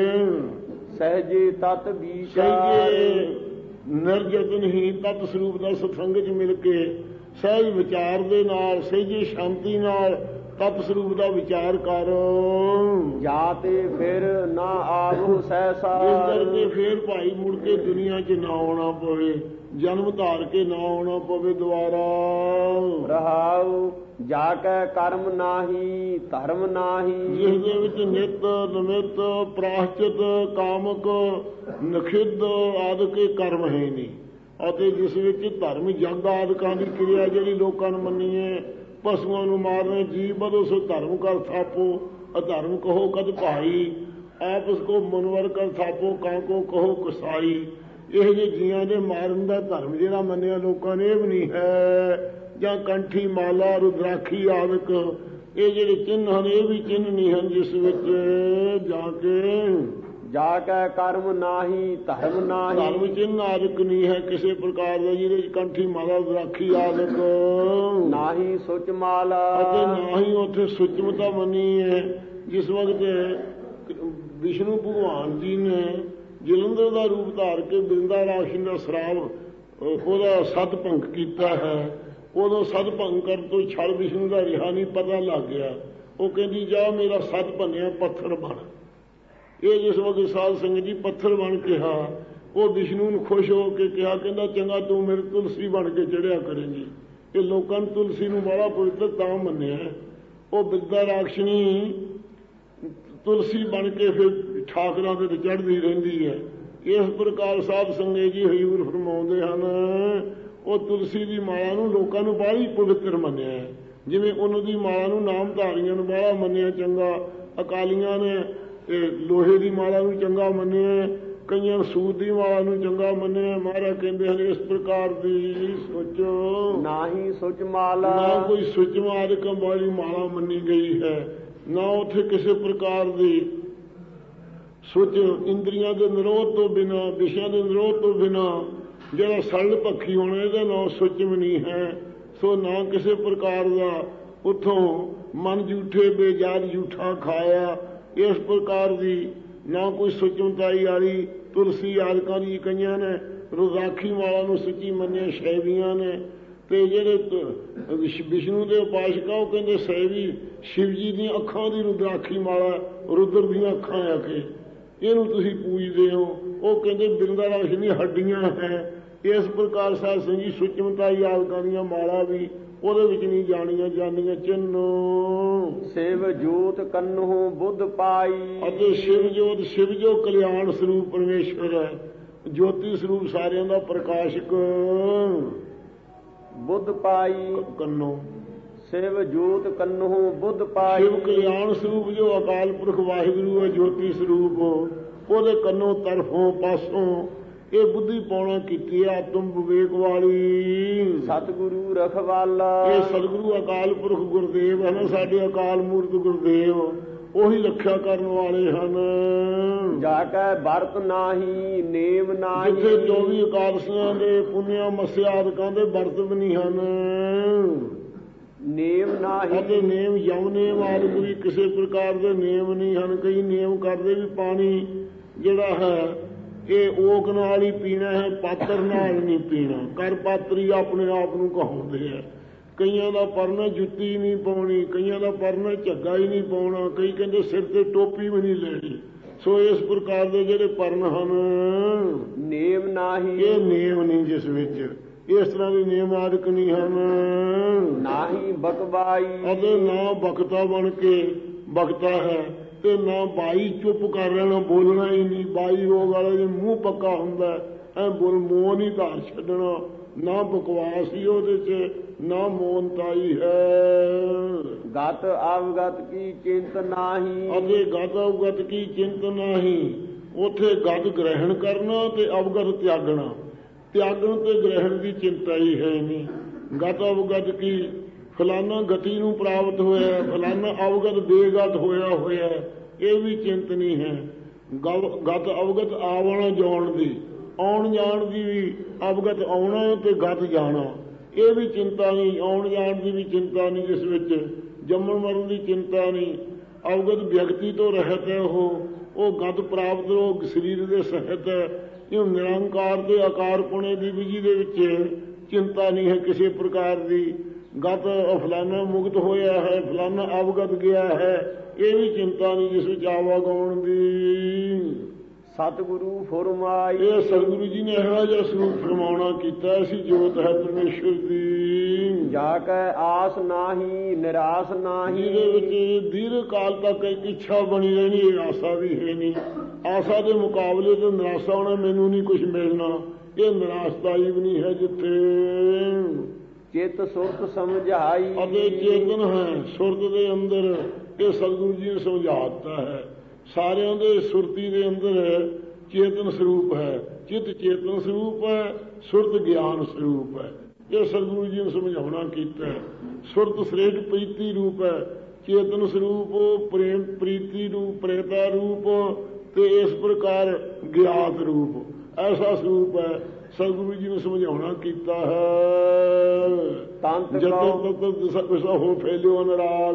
ਸਹਜੇ ਤਤ ਵਿਚਾਰ। ਨਿਰਜਤਨ ਹੀ ਤਤ ਸਰੂਪ ਦਾ ਸਤਸੰਗ 'ਚ ਮਿਲ ਕੇ ਸਹਿਜ ਵਿਚਾਰ ਦੇ ਨਾਲ, ਸਹਿਜੇ ਸ਼ਾਂਤੀ ਨਾਲ ਤਤ ਸਰੂਪ ਦਾ ਵਿਚਾਰ ਕਰ। ਜਾਤੇ ਫਿਰ ਨਾ ਆਵੋ ਸਹਿਸਾ। ਇਸ ਕਰਕੇ ਫੇਰ ਭਾਈ ਮੁੜ ਕੇ ਦੁਨੀਆ 'ਚ ਨਾ ਆਉਣਾ ਪਵੇ, ਜਨਮ ਧਾਰ ਕੇ ਨਾ ਆਉਣਾ ਪਵੇ ਦੁਬਾਰਾ। ਰਹਾਉ ਜਾ ਕੇ ਕਰਮ ਨਾਹੀ ਧਰਮ ਨਾਹੀ। ਜਿਸ ਦੇ ਵਿੱਚ ਨਿਤ ਨਿਮਿਤ ਪ੍ਰਾਸ਼ਚਿਤ ਕਾਮਕ ਨਖਿੱਧ ਆਦਿਕੇ ਕਰਮ ਹੈ ਨਹੀਂ, ਅਤੇ ਜਿਸ ਵਿੱਚ ਧਰਮ ਯੱਗ ਆਦਿਕਾਂ ਦੀ ਕਿਰਿਆ ਜਿਹੜੀ ਲੋਕਾਂ ਨੂੰ ਮੰਨੀ ਹੈ। ਪਸ਼ੂਆਂ ਨੂੰ ਮਾਰਨੇ ਜੀਵ ਬਦੋ ਸੋ ਧਰਮ ਕਰ ਥਾਪੋ, ਅਧਰਮ ਕਹੋ ਕਦ ਭਾਈ। ਆਪਸ ਕੋ ਮੁਨਵਰ ਕਰ ਥਾਪੋ, ਕਾਂ ਕੋ ਕਹੋ ਕਸਾਈ। ਇਹ ਜਿਹੇ ਜੀਆਂ ਦੇ ਮਾਰਨ ਦਾ ਧਰਮ ਜਿਹੜਾ ਮੰਨਿਆ ਲੋਕਾਂ ਨੇ ਇਹ ਵੀ ਨਹੀਂ ਹੈ। ਜਾਂ ਕੰਠੀ ਮਾਲਾ ਰੁਦਰਾਖੀ ਆਦਿਕ ਇਹ ਜਿਹੜੇ ਚਿੰਨ ਹਨ ਇਹ ਵੀ ਚਿੰਨ ਨਹੀਂ ਹਨ, ਜਿਸ ਵਿੱਚ ਜਾ ਕੇ ਕਰਮ ਨਾਹੀ ਧਰਮ ਨਾਹੀ। ਧਰਮ ਚਿੰਨ ਆਦਿਕ ਨਹੀਂ ਹੈ ਕਿਸੇ ਪ੍ਰਕਾਰ ਦਾ, ਜਿਹਦੇ ਵਿੱਚ ਕੰਠੀ ਮਾਲਾ ਰੁਦਰਾਖੀ ਆਦਿਕ ਨਾਹੀ ਸੁਚ ਮਾਲਾ। ਅਤੇ ਨਾ ਹੀ ਉੱਥੇ ਸੁਚਮਤਾ ਮੰਨੀ ਹੈ। ਜਿਸ ਵਕਤ ਵਿਸ਼ਨੂੰ ਭਗਵਾਨ ਜੀ ਨੇ ਜਲੰਧਰ ਦਾ ਰੂਪ ਧਾਰ ਕੇ ਬਿੰਦਾ ਰਾਸ਼ੀ ਦਾ ਸ਼ਰਾਬ ਉਹਦਾ ਸਤ ਭੰਗ ਕੀਤਾ ਹੈ, ਉਦੋਂ ਸਤ ਭੰਗ ਕਰਨ ਤੋਂ ਛਲ ਵਿਸ਼ਨੂੰ ਦਾ ਰਿਹਾ ਨਹੀਂ ਪਤਾ ਲੱਗ ਗਿਆ। ਉਹ ਕਹਿੰਦੀ ਜਾ ਮੇਰਾ ਸਤ ਭੰਨਿਆ ਪੱਥਰ ਬਣ। ਇਹ ਜਿਸ ਵਕਤ ਸਾਧ ਸੰਗਤ ਜੀ ਪੱਥਰ ਬਣ ਕਿਹਾ, ਉਹ ਵਿਸ਼ਨੂੰ ਨੂੰ ਖੁਸ਼ ਹੋ ਕੇ ਕਿਹਾ, ਕਹਿੰਦਾ ਚੰਗਾ ਤੂੰ ਮੇਰੇ ਤੁਲਸੀ ਬਣ ਕੇ ਚੜਿਆ ਕਰੇਂਗੀ। ਇਹ ਲੋਕਾਂ ਨੇ ਤੁਲਸੀ ਨੂੰ ਬੜਾ ਪਵਿੱਤਰ ਤਾਂ ਮੰਨਿਆ। ਉਹ ਬਿੰਦਾ ਰਾਖਸ਼ਣੀ ਤੁਲਸੀ ਬਣ ਕੇ ਫਿਰ ਠਾਕਰਾਂ ਤੇ ਚੜ੍ਹਦੀ ਰਹਿੰਦੀ ਹੈ। ਇਸ ਪ੍ਰਕਾਰ ਸਾਧ ਸੰਗਤ ਜੀ ਹਜ਼ੂਰ ਫਰਮਾਉਂਦੇ ਹਨ, ਉਹ ਤੁਲਸੀ ਦੀ ਮਾਲਾ ਨੂੰ ਲੋਕਾਂ ਨੂੰ ਬਾਹਲੀ ਪਵਿੱਤਰ ਮੰਨਿਆ ਹੈ। ਜਿਵੇਂ ਉਹਨਾਂ ਦੀ ਮਾਲਾ ਨੂੰ ਨਾਮਧਾਰੀਆਂ ਨੂੰ ਬਾਹਲਾ ਮੰਨਿਆ ਚੰਗਾ, ਅਕਾਲੀਆਂ ਨੇ ਲੋਹੇ ਦੀ ਮਾਲਾ ਨੂੰ ਚੰਗਾ ਮੰਨਿਆ, ਕਈਆਂ ਸੂਤ ਦੀ ਮਾਲਾ ਨੂੰ ਚੰਗਾ ਮੰਨਿਆ। ਮਹਾਰਾਜ ਕਹਿੰਦੇ ਹਨ ਇਸ ਪ੍ਰਕਾਰ ਦੀ ਸੋਚੋ ਨਾਹੀ ਸੁਚ ਮਾਲਾ, ਨਾ ਕੋਈ ਸੁਚ ਮਾਰਕਮ ਵਾਲੀ ਮਾਲਾ ਮੰਨੀ ਗਈ ਹੈ, ਨਾ ਉੱਥੇ ਕਿਸੇ ਪ੍ਰਕਾਰ ਦੀ ਸੁਚ ਇੰਦਰੀਆਂ ਦੇ ਨਿਰੋਧ ਤੋਂ ਬਿਨਾਂ, ਵਿਸ਼ਿਆਂ ਦੇ ਨਿਰੋਧ ਤੋਂ ਬਿਨਾਂ ਜਿਹੜਾ ਸਰਲ ਪੱਖੀ ਹੋਣਾ ਇਹਦਾ ਨਾਂ ਸੁਚ ਵੀ ਨਹੀਂ ਹੈ। ਸੋ ਨਾ ਕਿਸੇ ਪ੍ਰਕਾਰ ਦਾ ਉੱਥੋਂ ਮਨ ਝੂਠੇ ਬੇਜਾਦ ਝੂਠਾ ਖਾਇਆ, ਇਸ ਪ੍ਰਕਾਰ ਦੀ ਨਾ ਕੋਈ ਸੁਚਮਤਾਈ ਵਾਲੀ ਤੁਲਸੀ ਆਦਿਕਾਂ ਦੀ ਕਈਆਂ ਨੇ ਰੁਦਾਖੀ ਮਾਲਾ ਨੂੰ ਸੱਚੀ ਮੰਨਿਆ ਸ਼ੈਵੀਆਂ ਨੇ। ਤੇ ਜਿਹੜੇ ਵਿਸ਼ਨੂੰ ਦੇ ਉਪਾਸਕ ਉਹ ਕਹਿੰਦੇ ਸੈਵੀ ਸ਼ਿਵ ਜੀ ਦੀਆਂ ਅੱਖਾਂ ਦੀ ਰੁਦਰਾਖੀ ਮਾਲਾ, ਰੁਦਰ ਦੀਆਂ ਅੱਖਾਂ ਆ ਕੇ ਇਹਨੂੰ ਤੁਸੀਂ ਪੂਜਦੇ ਹੋ। ਉਹ ਕਹਿੰਦੇ ਬਿਰਦਾ ਰੋਸ਼ਨੀ ਹੱਡੀਆਂ ਹੈ। ਇਸ ਪ੍ਰਕਾਰ ਸਾਧ ਸੰਗਤ ਜੀ ਸੁਚਮਤਾਈ ਆਦਿਕਾਂ ਦੀਆਂ ਮਾਲਾ ਵੀ ਉਹਦੇ ਵਿੱਚ ਨਹੀਂ ਜਾਣੀਆਂ ਜਾਂਦੀਆਂ। ਚਿੰਨੋ ਸਿਵ ਜੋਤ ਕੰਨਹੁ ਬੁੱਧ ਪਾਈ, ਅਤੇ ਸ਼ਿਵ ਜੋਤ, ਸ਼ਿਵ ਜੋ ਕਲਿਆਣ ਸਰੂਪ ਪਰਮੇਸ਼ਵਰ ਹੈ, ਜੋਤੀ ਸਰੂਪ ਸਾਰਿਆਂ ਦਾ ਪ੍ਰਕਾਸ਼ਕ। ਬੁੱਧ ਪਾਈ ਕੰਨੋ ਸਿਵ ਜੋਤ ਕੰਨਹੁ ਬੁੱਧ ਪਾਈ, ਸ਼ਿਵ ਕਲਿਆਣ ਸਰੂਪ ਜੋ ਅਕਾਲ ਪੁਰਖ ਵਾਹਿਗੁਰੂ ਹੈ ਜੋਤੀ ਸਰੂਪ, ਉਹਦੇ ਕੰਨੋਂ ਤਰਫੋਂ ਪਾਸੋਂ ਇਹ ਬੁੱਧੀ ਪਾਉਣਾ ਕੀਤੀ ਹੈ ਆਤਮ ਵਿਵੇਕ ਵਾਲੀ। ਸਤਿਗੁਰੂ ਰਖਵਾਲਾ, ਇਹ ਸਤਿਗੁਰੂ ਅਕਾਲ ਪੁਰਖ ਗੁਰਦੇਵ ਹਨ, ਸਾਡੇ ਅਕਾਲ ਮੂਰਤ ਗੁਰਦੇਵ, ਉਹੀ ਰੱਖਿਆ ਕਰਨ ਵਾਲੇ ਹਨ। ਜਾ ਕੇ ਵਰਤ ਨਾਹੀ ਨੇਮ ਨਾਹੀ, ਜਿੱਥੇ 24 ਇਕਾਦਸ਼ੀਆਂ ਦੇ ਪੁੰਨਿਆ ਮੱਸਿਆ ਆਦਿਕਾਂ ਦੇ ਵਰਤ ਵੀ ਨਹੀਂ ਹਨ। ਨੇਮ ਨਾਹੀ ਅਤੇ ਨੇਮ ਯਮ ਨੇਮ ਆਦਿ ਵੀ ਕਿਸੇ ਪ੍ਰਕਾਰ ਦੇ ਨੇਮ ਨਹੀਂ ਹਨ। ਕਈ ਨੇਮ ਕਰਦੇ ਵੀ ਪਾਣੀ ਜਿਹੜਾ ਹੈ ਇਹ ਓਕ ਨਾਲ ਹੀ ਪੀਣਾ ਹੈ, ਪਾਤਰ ਨਾਲ ਨਹੀਂ ਪੀਣਾ। ਕਰ ਪਾਤਰੀ ਆਪਣੇ ਆਪ ਨੂੰ ਕਹਾਉਂਦੇ ਆ। ਕਈਆਂ ਦਾ ਪਰਨਾ ਜੁੱਤੀ ਨਹੀਂ ਪਾਉਣੀ, ਕਈਆਂ ਦਾ ਪਰਨਾ ਝੱਗਾ ਹੀ ਨਹੀਂ ਪਾਉਣਾ, ਕਈ ਕਹਿੰਦੇ ਸਿਰ ਤੇ ਟੋਪੀ ਵੀ ਨਹੀਂ ਲੈਣੀ। ਸੋ ਇਸ ਪ੍ਰਕਾਰ ਦੇ ਜਿਹੜੇ ਪਰਨ ਹਨ ਨੇਮ ਨਾਹੀ, ਇਹ ਨੇਮ ਨਹੀਂ ਜਿਸ ਵਿੱਚ ਇਸ ਤਰ੍ਹਾਂ ਦੇ ਨਿਯਮ ਆਦਿਕ ਨਹੀਂ ਹਨ। ਨਾਹੀ ਬਕਬਾਈ, ਅਤੇ ਨਾ ਬਖਤਾ ਬਣ ਕੇ ਬਖਤਾ ਹੈ ਤੇ ਨਾ ਬਾਈ ਚੁੱਪ ਕਰ ਰਹਿਣਾ, ਬੋਲਣਾ ਹੀ ਨਹੀਂ। ਬਾਈ ਰੋਗ ਵਾਲੇ ਦੇ ਮੂੰਹ ਪੱਕਾ ਹੁੰਦਾ ਐ ਬੋਲ, ਮੋਹ ਨਹੀਂ ਧਾਰ ਛੱਡਣਾ। ਨਾ ਬਕਵਾਸ ਹੀ ਉਹਦੇ ਚ, ਨਾ ਮੋਨਤਾਈ ਹੈ। ਗਤ ਅਵਗਤ ਕੀ ਚਿੰਤ ਨਾਹੀ, ਅਤੇ ਗਤ ਅਵਗਤ ਕੀ ਚਿੰਤ ਨਾਹੀ, ਉੱਥੇ ਗਤ ਗ੍ਰਹਿਣ ਕਰਨਾ ਤੇ ਅਵਗਤ ਤਿਆਗਣਾ। ਤਿਆਗਣ ਤੇ ਗ੍ਰਹਿਣ ਦੀ ਚਿੰਤਾ ਹੀ ਹੈ ਨਹੀਂ। ਗਤ ਅਵਗਤ ਕੀ ਫਲਾਨਾ ਗਤੀ ਨੂੰ ਪ੍ਰਾਪਤ ਹੋਇਆ, ਫਲਾਨਾ ਅਵਗਤ ਬੇਗਤ ਹੋਇਆ, ਇਹ ਵੀ ਚਿੰਤ ਨਹੀਂ ਹੈ। ਗਤ ਅਵਗਤ ਆਵਣਾ ਜਾਣ ਦੀ, ਆਉਣ ਜਾਣ ਦੀ ਵੀ ਅਵਗਤ ਆਉਣਾ ਤੇ ਗਤ ਜਾਣਾ, ਇਹ ਵੀ ਚਿੰਤਾ ਨਹੀਂ। ਆਉਣ ਜਾਣ ਦੀ ਵੀ ਚਿੰਤਾ ਨਹੀਂ, ਜਿਸ ਵਿੱਚ ਜੰਮਣ ਮਰਨ ਦੀ ਚਿੰਤਾ ਨਹੀਂ। ਅਵਗਤ ਵਿਅਕਤੀ ਤੋਂ ਰਹਿਤ ਹੈ ਉਹ ਗਤ ਪ੍ਰਾਪਤ ਉਹ ਸਰੀਰ ਦੇ ਸਹਿਤ ਹੈ। ਇਹ ਨਿਰੰਕਾਰ ਦੇ ਆਕਾਰਪੁਣੇ ਦੀ ਵਿਧੀ ਦੇ ਵਿੱਚ ਚਿੰਤਾ ਨਹੀਂ ਹੈ ਕਿਸੇ ਪ੍ਰਕਾਰ ਦੀ। ਗਤ ਫਲਾਨਾ ਮੁਕਤ ਹੋਇਆ ਹੈ, ਫਲਾਨਾ ਅਵਗਤ ਗਿਆ ਹੈ, ਇਹ ਵੀ ਚਿੰਤਾ ਨਹੀਂ ਜਿਸ ਵਿੱਚ ਆਵਾਗਾਉਣ ਦੀ। ਸਤਿਗੁਰੂ ਫੁਰਮਾਈ, ਇਹ ਸਤਿਗੁਰੂ ਜੀ ਨੇ ਇਹੋ ਜਿਹਾ ਸਰੂਪ ਫਰਮਾਉਣਾ ਕੀਤਾ, ਅਸੀਂ ਜੋਤ ਹੈ ਪਰਮੇਸ਼ਵਰ ਦੀ। ਜਾ ਕੇ ਆਸ ਨਾਹੀ ਨਿਰਾਸ਼ ਨਾਹੀ, ਜਿਹਦੇ ਵਿੱਚ ਦੀਰਘ ਕਾਲ ਤੱਕ ਇੱਕ ਇੱਛਾ ਬਣੀ ਰਹਿਣੀ, ਆਸਾ ਵੀ ਹੈ ਨਹੀਂ। ਆਸਾ ਦੇ ਮੁਕਾਬਲੇ ਤੇ ਨਿਰਾਸ਼ਾ ਹੋਣਾ, ਮੈਨੂੰ ਨਹੀਂ ਕੁਝ ਮਿਲਣਾ, ਇਹ ਨਿਰਾਸ਼ਤਾਈ ਵੀ ਨਹੀਂ ਹੈ। ਜਿੱਥੇ ਚਿੱਤ ਸੁਰਤ ਸਮਝਾਈ, ਅਤੇ ਚੇਤਨ ਹੈ ਸੁਰਤ ਦੇ ਅੰਦਰ, ਇਹ ਸਤਿਗੁਰੂ ਜੀ ਨੇ ਸਮਝਾ ਦਿੱਤਾ ਹੈ। ਸਾਰਿਆਂ ਦੇ ਸੁਰਤੀ ਦੇ ਅੰਦਰ ਚੇਤਨ ਸਰੂਪ ਹੈ। ਚਿੱਤ ਚੇਤਨ ਸਰੂਪ ਹੈ, ਸੁਰਤ ਗਿਆਨ ਸਰੂਪ ਹੈ। ਇਹ ਸਤਿਗੁਰੂ ਜੀ ਨੇ ਸਮਝਾਉਣਾ ਕੀਤਾ ਹੈ। ਸੁਰਤ ਸ੍ਰੇਸ਼ਟ ਪ੍ਰੀਤੀ ਰੂਪ ਹੈ, ਚੇਤਨ ਸਰੂਪ ਪ੍ਰੇਮ ਪ੍ਰੀਤੀ ਰੂਪ, ਪ੍ਰੇਤਾ ਰੂਪ, ਤੇ ਇਸ ਪ੍ਰਕਾਰ ਗਿਆਤ ਰੂਪ, ਐਸਾ ਸਰੂਪ ਹੈ। ਸਤਿਗੁਰੂ ਜੀ ਨੇ ਸਮਝਾਉਣਾ ਕੀਤਾ ਹੈ। ਜਦੋਂ ਤੱਕ ਦਿਸਾ ਹੋ ਫੈਲਿਓ ਅਨਰਾਗ,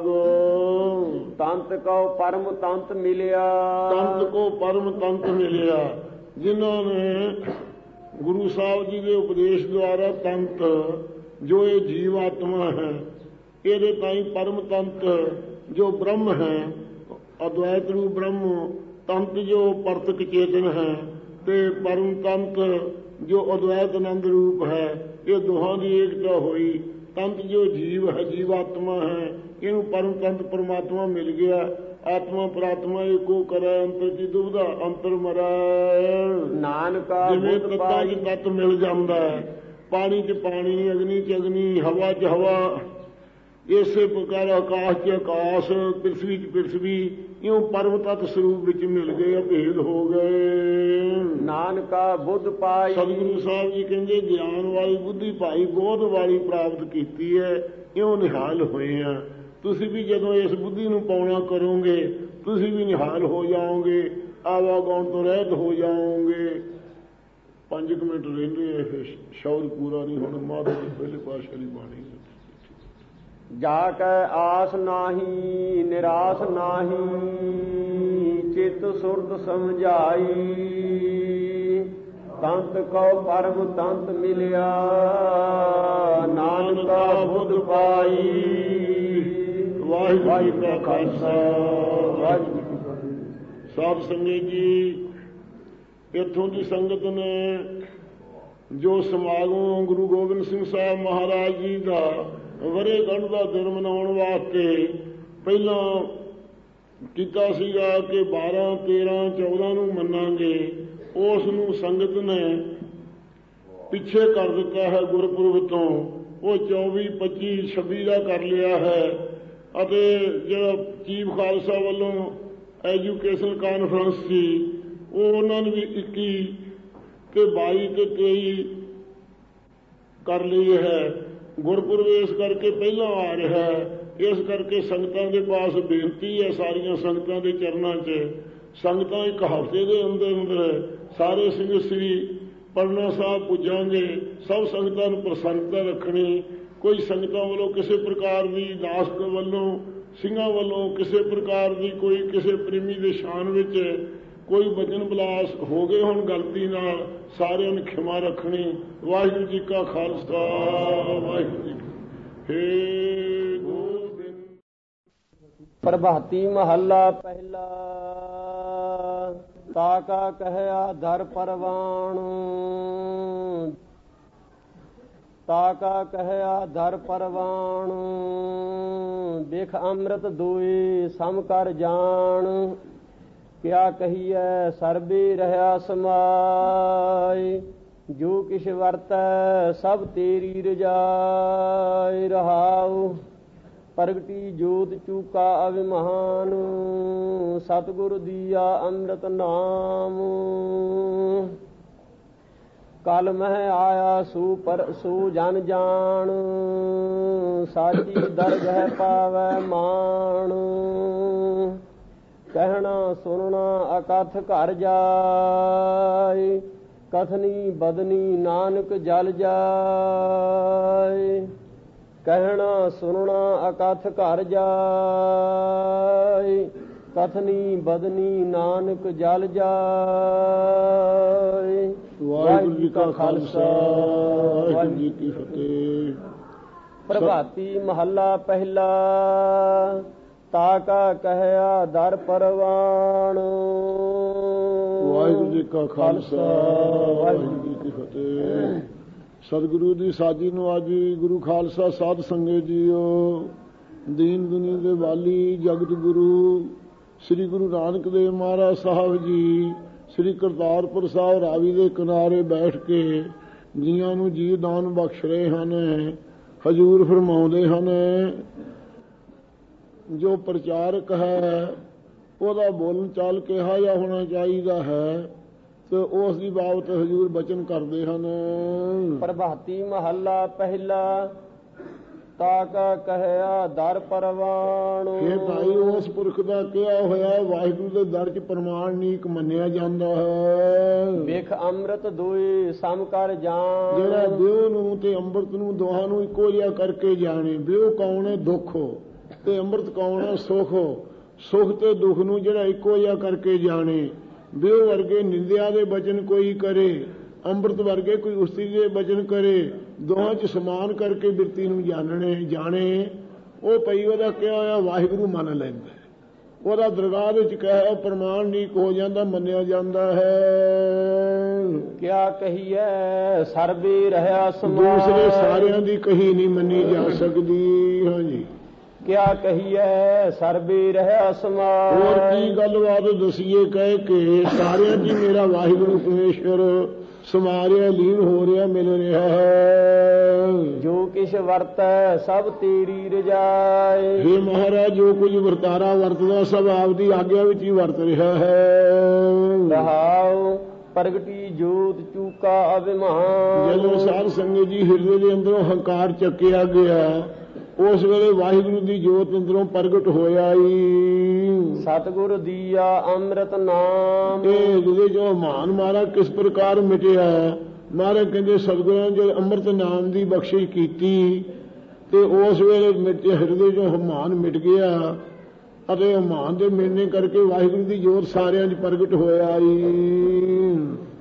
ਤੰਤ ਕਉ ਪਰਮ ਤੰਤ ਮਿਲਿਆ, ਤੰਤ ਕੋ ਪਰਮ ਤੰਤ ਮਿਲਿਆ। ਜਿਨ੍ਹਾਂ ਨੇ ਗੁਰੂ ਸਾਹਿਬ ਜੀ ਦੇ ਉਪਦੇਸ਼ ਦੁਆਰਾ ਤੰਤ ਜੋ ਇਹ ਜੀਵ ਆਤਮਾ ਹੈ, ਇਹਦੇ ਤਾਈਂ ਪਰਮ ਤੰਤ ਜੋ ਬ੍ਰਹਮ ਹੈ, ਅਦਵੈਤ ਰੂਪ ਬ੍ਰਹਮ, ਤੰਤ ਜੋ ਪਰਤਕ ਚੇਤਨ ਹੈ, ਤੇ ਪਰਮ ਤੰਤ ਜੋ ਅਦਵੈਤ ਆਨੰਦ ਰੂਪ ਹੈ, ਇਹ ਦੋਹਾਂ ਦੀ ਏਕਤਾ ਹੋਈ। ਤੰਤ ਜੋ ਜੀਵ ਹੈ, ਜੀਵਾਤਮਾ ਹੈ, ਇਹਨੂੰ ਪਰਮ ਤੰਤ ਪਰਮਾਤਮਾ ਮਿਲ ਗਿਆ। ਆਤਮਾ ਪ੍ਰਾਤਮਾ ਏਕੋ ਕਰੈ ਅੰਤਰ ਕੀ ਦੁਬਦਾ ਅੰਤਰ ਮਰੈ। ਨਾਨਕਾ ਜਿਵੇਂ ਤੱਤਾਂ 'ਚ ਤੱਤ ਮਿਲ ਜਾਂਦਾ ਹੈ, ਪਾਣੀ 'ਚ ਪਾਣੀ, ਅਗਨੀ 'ਚ ਅਗਨੀ, ਹਵਾ 'ਚ ਹਵਾ, ਇਸੇ ਪ੍ਰਕਾਰ ਆਕਾਸ਼ 'ਚ ਆਕਾਸ਼, ਪ੍ਰਿਥਵੀ 'ਚ ਪ੍ਰਿਥਵੀ, ਇਉਂ ਪਰਮ ਤੱਤ ਸਰੂਪ ਵਿੱਚ ਮਿਲ ਗਏ, ਅਭੇਦ ਹੋ ਗਏ। ਨਾਨਕਾ ਬੁੱਧ ਪਾਈ। ਸਤਿਗੁਰੂ ਸਾਹਿਬ ਜੀ ਕਹਿੰਦੇ ਗਿਆਨ ਵਾਲੀ ਬੁੱਧੀ ਭਾਈ ਬੋਧ ਵਾਲੀ ਪ੍ਰਾਪਤ ਕੀਤੀ ਹੈ, ਇਉਂ ਨਿਹਾਲ ਹੋਏ ਆ। ਤੁਸੀਂ ਵੀ ਜਦੋਂ ਇਸ ਬੁੱਧੀ ਨੂੰ ਪਾਉਣਾ ਕਰੋਗੇ, ਤੁਸੀਂ ਵੀ ਨਿਹਾਲ ਹੋ ਜਾਓਗੇ, ਆਵਾਗਾਉਣ ਤੋਂ ਰਹਿਤ ਹੋ ਜਾਓਗੇ। 5 ਮਿੰਟ ਰਹਿੰਦੇ ਆ, ਫਿਰ ਸ਼ੌਰ ਪੂਰਾ ਨਹੀਂ ਹੋਣਾ। ਮਹਾਰਾਜ ਦੀ ਪਹਿਲੇ ਪਾਤਸ਼ਾਹ ਦੀ ਬਾਣੀ ਜਾ ਕੈ ਆਸ ਨਾਹੀ ਨਿਰਾਸ ਨਾਹੀ, ਚਿਤ ਸੁਰਤ ਸਮਝਾਈ, ਤੰਤ ਕਉ ਪਰਮ ਤੰਤ ਮਿਲਿਆ, ਨਾਨਕਾ ਬੁੱਧ ਪਾਈ। ਵਾਹਿਗੁਰੂ ਜੀ ਕਾ ਖਾਲਸਾ, ਵਾਹਿਗੁਰੂ ਜੀ ਕੀ ਫਤਿਹ। ਸਾਧ ਸੰਗਤ ਜੀ, ਇੱਥੋਂ ਦੀ ਸੰਗਤ ਨੇ ਜੋ ਸਮਾਗਮ ਗੁਰੂ ਗੋਬਿੰਦ ਸਿੰਘ ਸਾਹਿਬ ਮਹਾਰਾਜ ਜੀ ਦਾ ਵਰ੍ਹੇਗੰਢ ਦਾ ਦਿਨ ਮਨਾਉਣ ਵਾਸਤੇ ਪਹਿਲਾਂ ਕੀਤਾ ਸੀਗਾ ਕਿ 12, 13, 14 ਨੂੰ ਮੰਨਾਂਗੇ, ਉਸ ਨੂੰ ਸੰਗਤ ਨੇ ਪਿੱਛੇ ਕਰ ਦਿੱਤਾ ਹੈ ਗੁਰਪੁਰਬ ਤੋਂ। ਉਹ 24, 25, 26 ਦਾ ਕਰ ਲਿਆ ਹੈ। ਅਤੇ ਜਿਹੜਾ ਚੀਫ ਖਾਲਸਾ ਵੱਲੋਂ ਐਜੂਕੇਸ਼ਨ ਕਾਨਫਰੰਸ ਸੀ, ਉਹ ਉਹਨਾਂ ਨੇ ਵੀ 21 ਤੇ 22 ਤੇ 23 ਕਰ ਲਈ ਹੈ। ਗੁਰਪੁਰਬ ਇਸ ਕਰਕੇ ਪਹਿਲਾਂ ਆ ਰਿਹਾ ਹੈ। ਇਸ ਕਰਕੇ ਸੰਗਤਾਂ ਦੇ ਪਾਸ ਬੇਨਤੀ ਹੈ, ਸਾਰੀਆਂ ਸੰਗਤਾਂ ਦੇ ਚਰਨਾਂ 'ਚ, ਸੰਗਤਾਂ ਇੱਕ ਹਫ਼ਤੇ ਦੇ ਅੰਦਰ ਅੰਦਰ ਸਾਰੇ ਸਿੰਘ ਸ੍ਰੀ ਪਟਨਾ ਸਾਹਿਬ ਪੁੱਜਾਂਗੇ। ਸਭ ਸੰਗਤਾਂ ਨੂੰ ਪ੍ਰਸੰਨਤਾ ਰੱਖਣੀ। ਕੋਈ ਸੰਗਤਾਂ ਵੱਲੋਂ ਕਿਸੇ ਪ੍ਰਕਾਰ ਦੀ, ਦਾਸ ਵੱਲੋਂ, ਸਿੰਘਾਂ ਵੱਲੋਂ ਕਿਸੇ ਪ੍ਰਕਾਰ ਦੀ ਕੋਈ ਕਿਸੇ ਪ੍ਰੇਮੀ ਦੇ ਸ਼ਾਨ ਵਿੱਚ ਕੋਈ ਬਚਨ ਬਲਾਸ ਹੋ ਗਏ ਹੁਣ ਗਲਤੀ ਨਾਲ, ਸਾਰਿਆਂ ਨੂੰ ਖਿਮਾ ਰੱਖਣੀ। ਵਾਹਿਗੁਰੂ ਜੀ ਕਾ ਖਾਲਸਾ, ਵਾਹਿਗੁਰੂ ਜੀ ਹੇ ਗੋਬਿੰਦ। ਪ੍ਰਭਾਤੀ ਮਹੱਲਾ ਪਹਿਲਾ। ਤਾਕਾ ਕਹਿਆ ਧਰ ਪਰਵਾਣ, ਤਾਕਾ ਕਹਿਆ ਧਰ ਪਰਵਾਣ, ਦੇਖ ਅੰਮ੍ਰਿਤ ਦੂਈ ਸਮ ਕਰ ਜਾਣ। ਕਿਆ ਕਹੀਐ ਸਰਬੇ ਰਹਿਆ ਸਮਾਈ, ਜੋ ਕਿਛ ਵਰਤੈ ਸਭ ਤੇਰੀ ਰਜਾਈ। ਰਹਾਉ ਪ੍ਰਗਟੀ ਜੋਤ ਚੂਕਾ ਅਭਿਮਾਨ, ਸਤਿਗੁਰ ਦੀਆ ਅੰਮ੍ਰਿਤ ਨਾਮ। ਕਲ ਮਹਿ ਆਇਆ ਸੋ ਜਨ ਜਾਣ, ਸਾਚੀ ਦਰਗਹਿ ਪਾਵੈ ਮਾਣ। ਕਹਿਣਾ ਸੁਣਨਾ ਅਕਥ ਘਰ ਜਾਏ, ਕਥਨੀ ਬਦਨੀ ਨਾਨਕ ਜਲ ਜਾਏ। ਕਹਿਣਾ ਸੁਣਨਾ ਅਕਥ ਘਰ ਜਾਏ, ਕਥਨੀ ਬਦਨੀ ਨਾਨਕ ਜਲ ਜਾਏ। ਵਾਹਿਗੁਰੂ ਜੀ ਕਾ ਖਾਲਸਾ, ਵਾਹਿਗੁਰੂ ਜੀ ਕੀ ਫਤਿਹ। ਪ੍ਰਭਾਤੀ ਮਹੱਲਾ ਪਹਿਲਾ। ਤਾਕਾ ਕਹਿਆ ਦਰ ਪਰਵਾਣ। ਵਾਹਿਗੁਰੂ ਜੀ ਕਾ ਖਾਲਸਾ, ਵਾਹਿਗੁਰੂ ਜੀ ਕੀ ਫਤਿਹ। ਸਤਿਗੁਰੂ ਦੀ ਸਾਜੀ ਨਵਾਜੀ ਗੁਰੂ ਖਾਲਸਾ ਸਾਧ ਸੰਗਤ ਜੀਓ, ਦੀਨ ਦੁਨੀਆ ਦੇ ਵਾਲੀ ਜਗਤ ਗੁਰੂ ਸ੍ਰੀ ਗੁਰੂ ਨਾਨਕ ਦੇਵ ਮਹਾਰਾਜ ਸਾਹਿਬ ਜੀ ਸ੍ਰੀ ਕਰਤਾਰਪੁਰ ਸਾਹਿਬ ਰਾਵੀ ਦੇ ਕਿਨਾਰੇ ਬੈਠ ਕੇ ਜੀਆਂ ਨੂੰ ਜੀਵਦਾਨ ਬਖਸ਼ ਰਹੇ ਹਨ। ਹਜ਼ੂਰ ਫਰਮਾਉਂਦੇ ਹਨ, ਜੋ ਪ੍ਰਚਾਰਕ ਹੈ ਉਹਦਾ ਬੋਲਣ ਚਾਲ ਕਿਹਾ ਜਿਹਾ ਹੋਣਾ ਚਾਹੀਦਾ ਹੈ, ਤੇ ਉਸ ਦੀ ਬਾਬਤ ਹਜ਼ੂਰ ਬਚਨ ਕਰਦੇ ਹਨ। ਪ੍ਰਭਾਤੀ ਮਹੱਲਾ ਪਹਿਲਾ। ਤਾਕਾ ਕਹਿਆ ਦਰ ਪਰਵਾਣ। ਇਹ ਭਾਈ ਉਸ ਪੁਰਖ ਦਾ ਕਿਹਾ ਹੋਇਆ ਵਾਹਿਗੁਰੂ ਦੇ ਦਰ 'ਚ ਪ੍ਰਮਾਣਿਕ ਮੰਨਿਆ ਜਾਂਦਾ ਹੈ। ਵੇਖ ਅੰਮ੍ਰਿਤ ਦੋਏ ਸਮ ਕਰ ਜਾਣ। ਜਿਹੜਾ ਵਿਉ ਨੂੰ ਤੇ ਅੰਮ੍ਰਿਤ ਨੂੰ ਦੋਹਾਂ ਨੂੰ ਇੱਕੋ ਜਿਹਾ ਕਰਕੇ ਜਾਣੇ। ਵਿਉ ਕੌਣ ਹੈ? ਦੁੱਖ ਤੇ ਅੰਮ੍ਰਿਤ ਕੌਣ ਹੈ? ਸੁਖ। ਸੁਖ ਤੇ ਦੁੱਖ ਨੂੰ ਜਿਹੜਾ ਇੱਕੋ ਜਿਹਾ ਕਰਕੇ ਜਾਣੇ। ਵਿਉ ਵਰਗੇ ਨਿੰਦਿਆ ਦੇ ਬਚਨ ਕੋਈ ਕਰੇ, ਅੰਮ੍ਰਿਤ ਵਰਗੇ ਕੋਈ ਉਸਤਤੀ ਦੇ ਬਚਨ ਕਰੇ, ਦੋਹਾਂ 'ਚ ਸਮਾਨ ਕਰਕੇ ਬਿਰਤੀ ਨੂੰ ਜਾਣੇ। ਉਹ ਪਈ ਉਹਦਾ ਕਿਹਾ ਹੋਇਆ ਵਾਹਿਗੁਰੂ ਮੰਨ ਲੈਂਦਾ, ਉਹਦਾ ਦਰਗਾਹ ਵਿੱਚ ਕਹਿਆ ਪ੍ਰਮਾਣਿਕ ਹੋ ਜਾਂਦਾ, ਮੰਨਿਆ ਜਾਂਦਾ ਹੈ। ਕਿਆ ਕਹੀਐ ਸਰਬੇ ਰਹਿਆ ਸਮਾਈ। ਦੂਸਰੇ ਸਾਰਿਆਂ ਦੀ ਕਹੀ ਨਹੀਂ ਮੰਨੀ ਜਾ ਸਕਦੀ। ਹਾਂਜੀ, ਕਿਆ ਕਹੀਐ ਸਰਬੇ ਰਹਿ ਸਮਾਇ। ਹੋਰ ਕੀ ਗੱਲਬਾਤ ਦਸੀਏ ਕਹਿ ਕੇ, ਸਾਰਿਆਂ ਦੀ ਮੇਰਾ ਵਾਹਿਗੁਰੂ ਪਰਮੇਸ਼ਵਰ ਸਮਾ ਰਿਹਾ, ਲੀਨ ਹੋ ਰਿਹਾ, ਮਿਲ ਰਿਹਾ ਹੈ। ਜੋ ਕਿਛ ਵਰਤੈ ਸਭ ਤੇਰੀ ਰਜਾਏ। ਹੇ ਮਹਾਰਾਜ, ਜੋ ਕੁਝ ਵਰਤਾਰਾ ਵਰਤਦਾ ਸਭ ਆਪਦੀ ਆਗਿਆ ਵਿੱਚ ਹੀ ਵਰਤ ਰਿਹਾ ਹੈ। ਰਹਾਉ ਪ੍ਰਗਟੀ ਜੋਤ ਚੂਕਾ ਅਭਿਮਾਨ। ਜਦੋਂ ਸਾਧ ਸੰਗਤ ਜੀ ਹਿਰਦੇ ਦੇ ਅੰਦਰੋਂ ਹੰਕਾਰ ਚੱਕਿਆ ਗਿਆ, ਉਸ ਵੇਲੇ ਵਾਹਿਗੁਰੂ ਦੀ ਜੋਤ ਅੰਦਰੋਂ ਪ੍ਰਗਟ ਹੋਇਆ ਈ। ਸਤਿਗੁਰ ਦੀਆ ਅੰਮ੍ਰਿਤ ਨਾਮ। ਇਹ ਜਿਹਦੇ ਜੋ ਮਾਨ ਮਾਰਾ ਕਿਸ ਪ੍ਰਕਾਰ ਮਿਟਿਆ। ਮਹਾਰਾਜ ਕਹਿੰਦੇ ਸਤਿਗੁਰਾਂ ਨੇ ਅੰਮ੍ਰਿਤ ਨਾਮ ਦੀ ਬਖਸ਼ਿਸ਼ ਕੀਤੀ ਤੇ ਉਸ ਵੇਲੇ ਹਿਰਦੇ ਜੋ ਹਮਾਨ ਮਿਟ ਗਿਆ ਅਤੇ ਹਮਾਨ ਦੇ ਮਿਲਣੇ ਕਰਕੇ ਵਾਹਿਗੁਰੂ ਦੀ ਜੋਤ ਸਾਰਿਆਂ 'ਚ ਪ੍ਰਗਟ ਹੋਇਆ ਈ।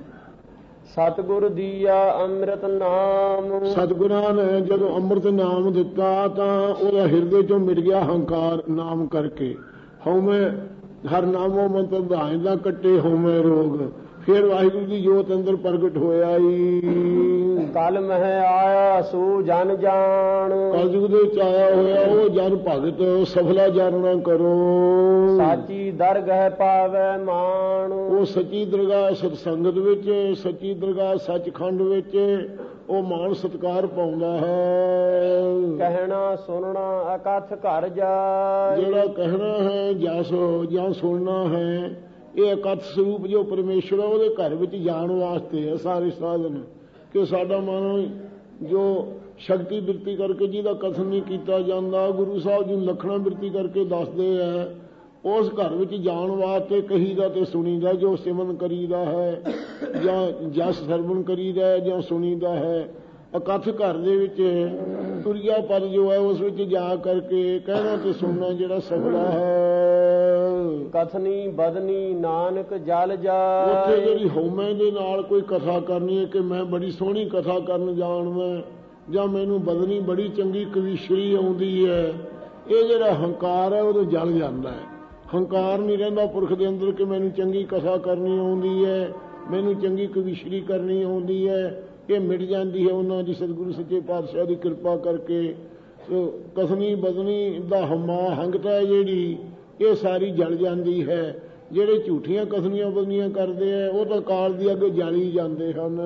ਸਤਿਗੁਰ ਦੀਆ ਅੰਮ੍ਰਿਤ ਨਾਮ। ਸਤਿਗੁਰਾਂ ਨੇ ਜਦੋਂ ਅੰਮ੍ਰਿਤ ਨਾਮ ਦਿੱਤਾ ਤਾਂ ਉਹਦਾ ਹਿਰਦੇ 'ਚੋਂ ਮਿਟ ਗਿਆ ਹੰਕਾਰ ਨਾਮ ਕਰਕੇ। ਹਉਮੈ ਹਰ ਨਾਮੋ ਮੰਤਰ ਧਾਇ ਦਾ ਕੱਟੇ ਹਉਮੈ ਰੋਗ। ਫਿਰ ਵਾਹਿਗੁਰੂ ਦੀ ਜੋਤ ਅੰਦਰ ਪ੍ਰਗਟ ਹੋਇਆ ਈ। ਕਲ ਮਹਿ ਆਇਆ ਸੋ ਜਨ ਜਾਣ। ਕਲਯੁਗ ਦੇ ਵਿੱਚ ਆਇਆ ਹੋਇਆ ਉਹ ਜਨ ਭਗਤ ਸਫਲਾ ਜਾਣਨਾ ਕਰੋ। ਸਾਚੀ ਦਰਗਹਿ ਪਾਵੈ ਮਾਣ। ਉਹ ਸੱਚੀ ਦਰਗਾਹ ਸਤਸੰਗਤ ਵਿੱਚ, ਸੱਚੀ ਦਰਗਾਹ ਸੱਚਖੰਡ ਵਿੱਚ ਉਹ ਮਾਣ ਸਤਕਾਰ ਪਾਉਂਦਾ ਹੈ। ਕਹਿਣਾ ਸੁਣਨਾ ਅਕਥ ਘਰ ਜਾਏ। ਜਿਹੜਾ ਕਹਿਣਾ ਹੈ ਜਾਂ ਸੁਣਨਾ ਹੈ, ਇਹ ਅਕਥ ਸਰੂਪ ਜੋ ਪਰਮੇਸ਼ਰ ਹੈ ਉਹਦੇ ਘਰ ਵਿੱਚ ਜਾਣ ਵਾਸਤੇ ਹੈ ਸਾਰੇ ਸਾਧਨ। ਕਿ ਸਾਡਾ ਮਨ ਜੋ ਸ਼ਕਤੀ ਬਿਰਤੀ ਕਰਕੇ ਜਿਹਦਾ ਕਥਨ ਨਹੀਂ ਕੀਤਾ ਜਾਂਦਾ, ਗੁਰੂ ਸਾਹਿਬ ਜੀ ਲੱਖਣਾ ਬਿਰਤੀ ਕਰਕੇ ਦੱਸਦੇ ਹੈ, ਉਸ ਘਰ ਵਿੱਚ ਜਾਣ ਵਾਸਤੇ ਕਹੀਦਾ ਤੇ ਸੁਣੀਦਾ। ਜੋ ਸਿਮਰਨ ਕਰੀਦਾ ਹੈ ਜਾਂ ਜਸ ਸਰਵਣ ਕਰੀਦਾ ਹੈ ਜਾਂ ਸੁਣੀਦਾ ਹੈ, ਅਕਥ ਘਰ ਦੇ ਵਿੱਚ ਤੁਰਿਆ ਪਦ ਜੋ ਹੈ ਉਸ ਵਿੱਚ ਜਾ ਕਰਕੇ ਕਹਿਣਾ ਤੇ ਸੁਣਨਾ ਜਿਹੜਾ ਸਫਲਾ ਹੈ। ਕਥਨੀ ਬਦਨੀ ਨਾਨਕ ਜਲ ਜਾਏ। ਉੱਥੇ ਜਿਹੜੀ ਹਉਮੈ ਦੇ ਨਾਲ ਕੋਈ ਕਥਾ ਕਰਨੀ ਹੈ ਕਿ ਮੈਂ ਬੜੀ ਸੋਹਣੀ ਕਥਾ ਕਰਨ ਜਾਣਦਾ ਜਾਂ ਮੈਨੂੰ ਬਦਨੀ ਬੜੀ ਚੰਗੀ ਕਵੀਸ਼ਰੀ ਆਉਂਦੀ ਹੈ, ਇਹ ਜਿਹੜਾ ਹੰਕਾਰ ਹੈ ਉਦੋਂ ਜਲ ਜਾਂਦਾ ਹੈ। ਹੰਕਾਰ ਨਹੀਂ ਰਹਿੰਦਾ ਪੁਰਖ ਦੇ ਅੰਦਰ ਕਿ ਮੈਨੂੰ ਚੰਗੀ ਕਥਾ ਕਰਨੀ ਆਉਂਦੀ ਹੈ, ਮੈਨੂੰ ਚੰਗੀ ਕਵੀਸ਼ਰੀ ਕਰਨੀ ਆਉਂਦੀ ਹੈ। ਇਹ ਮਿਟ ਜਾਂਦੀ ਹੈ ਉਹਨਾਂ ਦੀ ਸਤਿਗੁਰੂ ਸੱਚੇ ਪਾਤਸ਼ਾਹ ਦੀ ਕਿਰਪਾ ਕਰਕੇ। ਕਥਨੀ ਬਦਨੀ ਦਾ ਹਮਾ ਹੰਗਤਾ ਹੈ ਜਿਹੜੀ, ਇਹ ਸਾਰੀ ਜਲ ਜਾਂਦੀ ਹੈ। ਜਿਹੜੇ ਝੂਠੀਆਂ ਕਥਨੀਆਂ ਬਦਨੀਆਂ ਕਰਦੇ ਆ ਉਹ ਤਾਂ ਕਾਲ ਦੀ ਅੱਗੇ ਜਾਲੀ ਜਾਂਦੇ ਹਨ।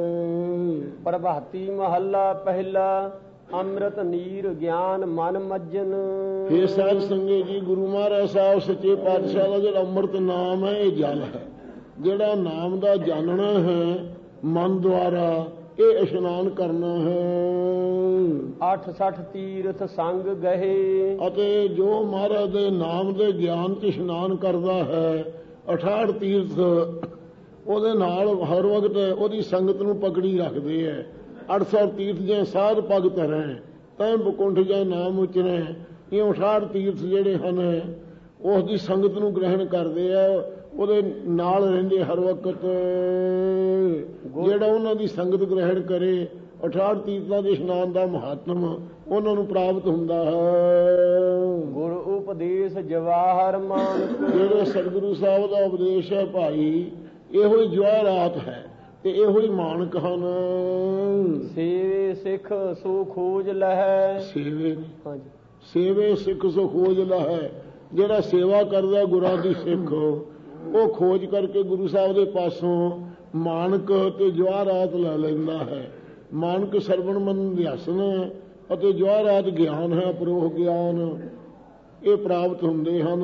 ਪ੍ਰਭਾਤੀ ਮਹੱਲਾ ਪਹਿਲਾ। ਅੰਮ੍ਰਿਤ ਨੀਰ ਗਿਆਨ ਮਨ ਮੱਜਨ। ਇਹ ਸਾਧ ਸੰਗਤ ਜੀ, ਗੁਰੂ ਮਹਾਰਾਜ ਸਾਹਿਬ ਸੱਚੇ ਪਾਤਸ਼ਾਹ ਦਾ ਜਿਹੜਾ ਅੰਮ੍ਰਿਤ ਨਾਮ ਹੈ ਇਹ ਜਲ ਹੈ। ਜਿਹੜਾ ਨਾਮ ਦਾ ਜਾਣਨਾ ਹੈ ਮਨ ਦੁਆਰਾ, ਇਹ ਇਸ਼ਨਾਨ ਕਰਨਾ ਹੈ। 68 ਤੀਰਥ ਸੰਗ ਗਏ। ਅਤੇ ਜੋ ਮਹਾਰਾਜ ਦੇ ਨਾਮ ਦੇ ਗਿਆਨ 'ਚ ਇਸ਼ਨਾਨ ਕਰਦਾ ਹੈ, 68 ਤੀਰਥ ਉਹਦੇ ਨਾਲ ਹਰ ਵਕਤ ਉਹਦੀ ਸੰਗਤ ਨੂੰ ਪਕੜੀ ਰੱਖਦੇ ਹੈ। 800 ਤੀਰਥ ਜੇ ਸਾਧ ਪਗ ਧਰੈ ਤੈ ਬਕੁੰਠ ਜੇ ਨਾਮ ਉਚਰੈ। ਇਹ 68 ਤੀਰਥ ਜਿਹੜੇ ਹਨ ਉਸ ਦੀ ਸੰਗਤ ਨੂੰ ਗ੍ਰਹਿਣ ਕਰਦੇ ਆ, ਉਹਦੇ ਨਾਲ ਰਹਿੰਦੇ ਹਰ ਵਕਤ। ਜਿਹੜਾ ਉਹਨਾਂ ਦੀ ਸੰਗਤ ਗ੍ਰਹਿਣ ਕਰੇ, 68 ਤੀਰਥਾਂ ਦੇ ਇਸ਼ਨਾਨ ਦਾ ਮਹਾਤਮ ਉਹਨਾਂ ਨੂੰ ਪ੍ਰਾਪਤ ਹੁੰਦਾ ਹੈ। ਗੁਰ ਉਪਦੇਸ਼ ਜਵਾਹਰ ਮਾਨਕ। ਜਿਹੜੇ ਸਤਿਗੁਰੂ ਸਾਹਿਬ ਦਾ ਉਪਦੇਸ਼ ਹੈ ਭਾਈ, ਇਹੋ ਹੀ ਜਵਾਹਰਾਤ ਹੈ ਤੇ ਇਹੋ ਹੀ ਮਾਨਕ ਹਨ। ਸੇਵੇ ਸਿੱਖ ਸੋ ਖੋਜ ਲਹੈ। ਸੇਵੇ ਸਿੱਖ ਸੋ ਖੋਜ ਲਹੈ। ਜਿਹੜਾ ਸੇਵਾ ਕਰਦਾ ਗੁਰਾਂ ਦੀ ਸਿੱਖ, ਉਹ ਖੋਜ ਕਰਕੇ ਗੁਰੂ ਸਾਹਿਬ ਦੇ ਪਾਸੋਂ ਮਾਨਕ ਤੇ ਜਵਾਹਰਾਤ ਲੈ ਲੈਂਦਾ ਹੈ। ਮਾਨਕ ਸਰਵਣ ਮਨ ਅਧਿਆਸਨ ਅਤੇ ਜਵਾਹਰਾਤ ਗਿਆਨ ਹੈ, ਅਪਰੋਹ ਗਿਆਨ, ਇਹ ਪ੍ਰਾਪਤ ਹੁੰਦੇ ਹਨ।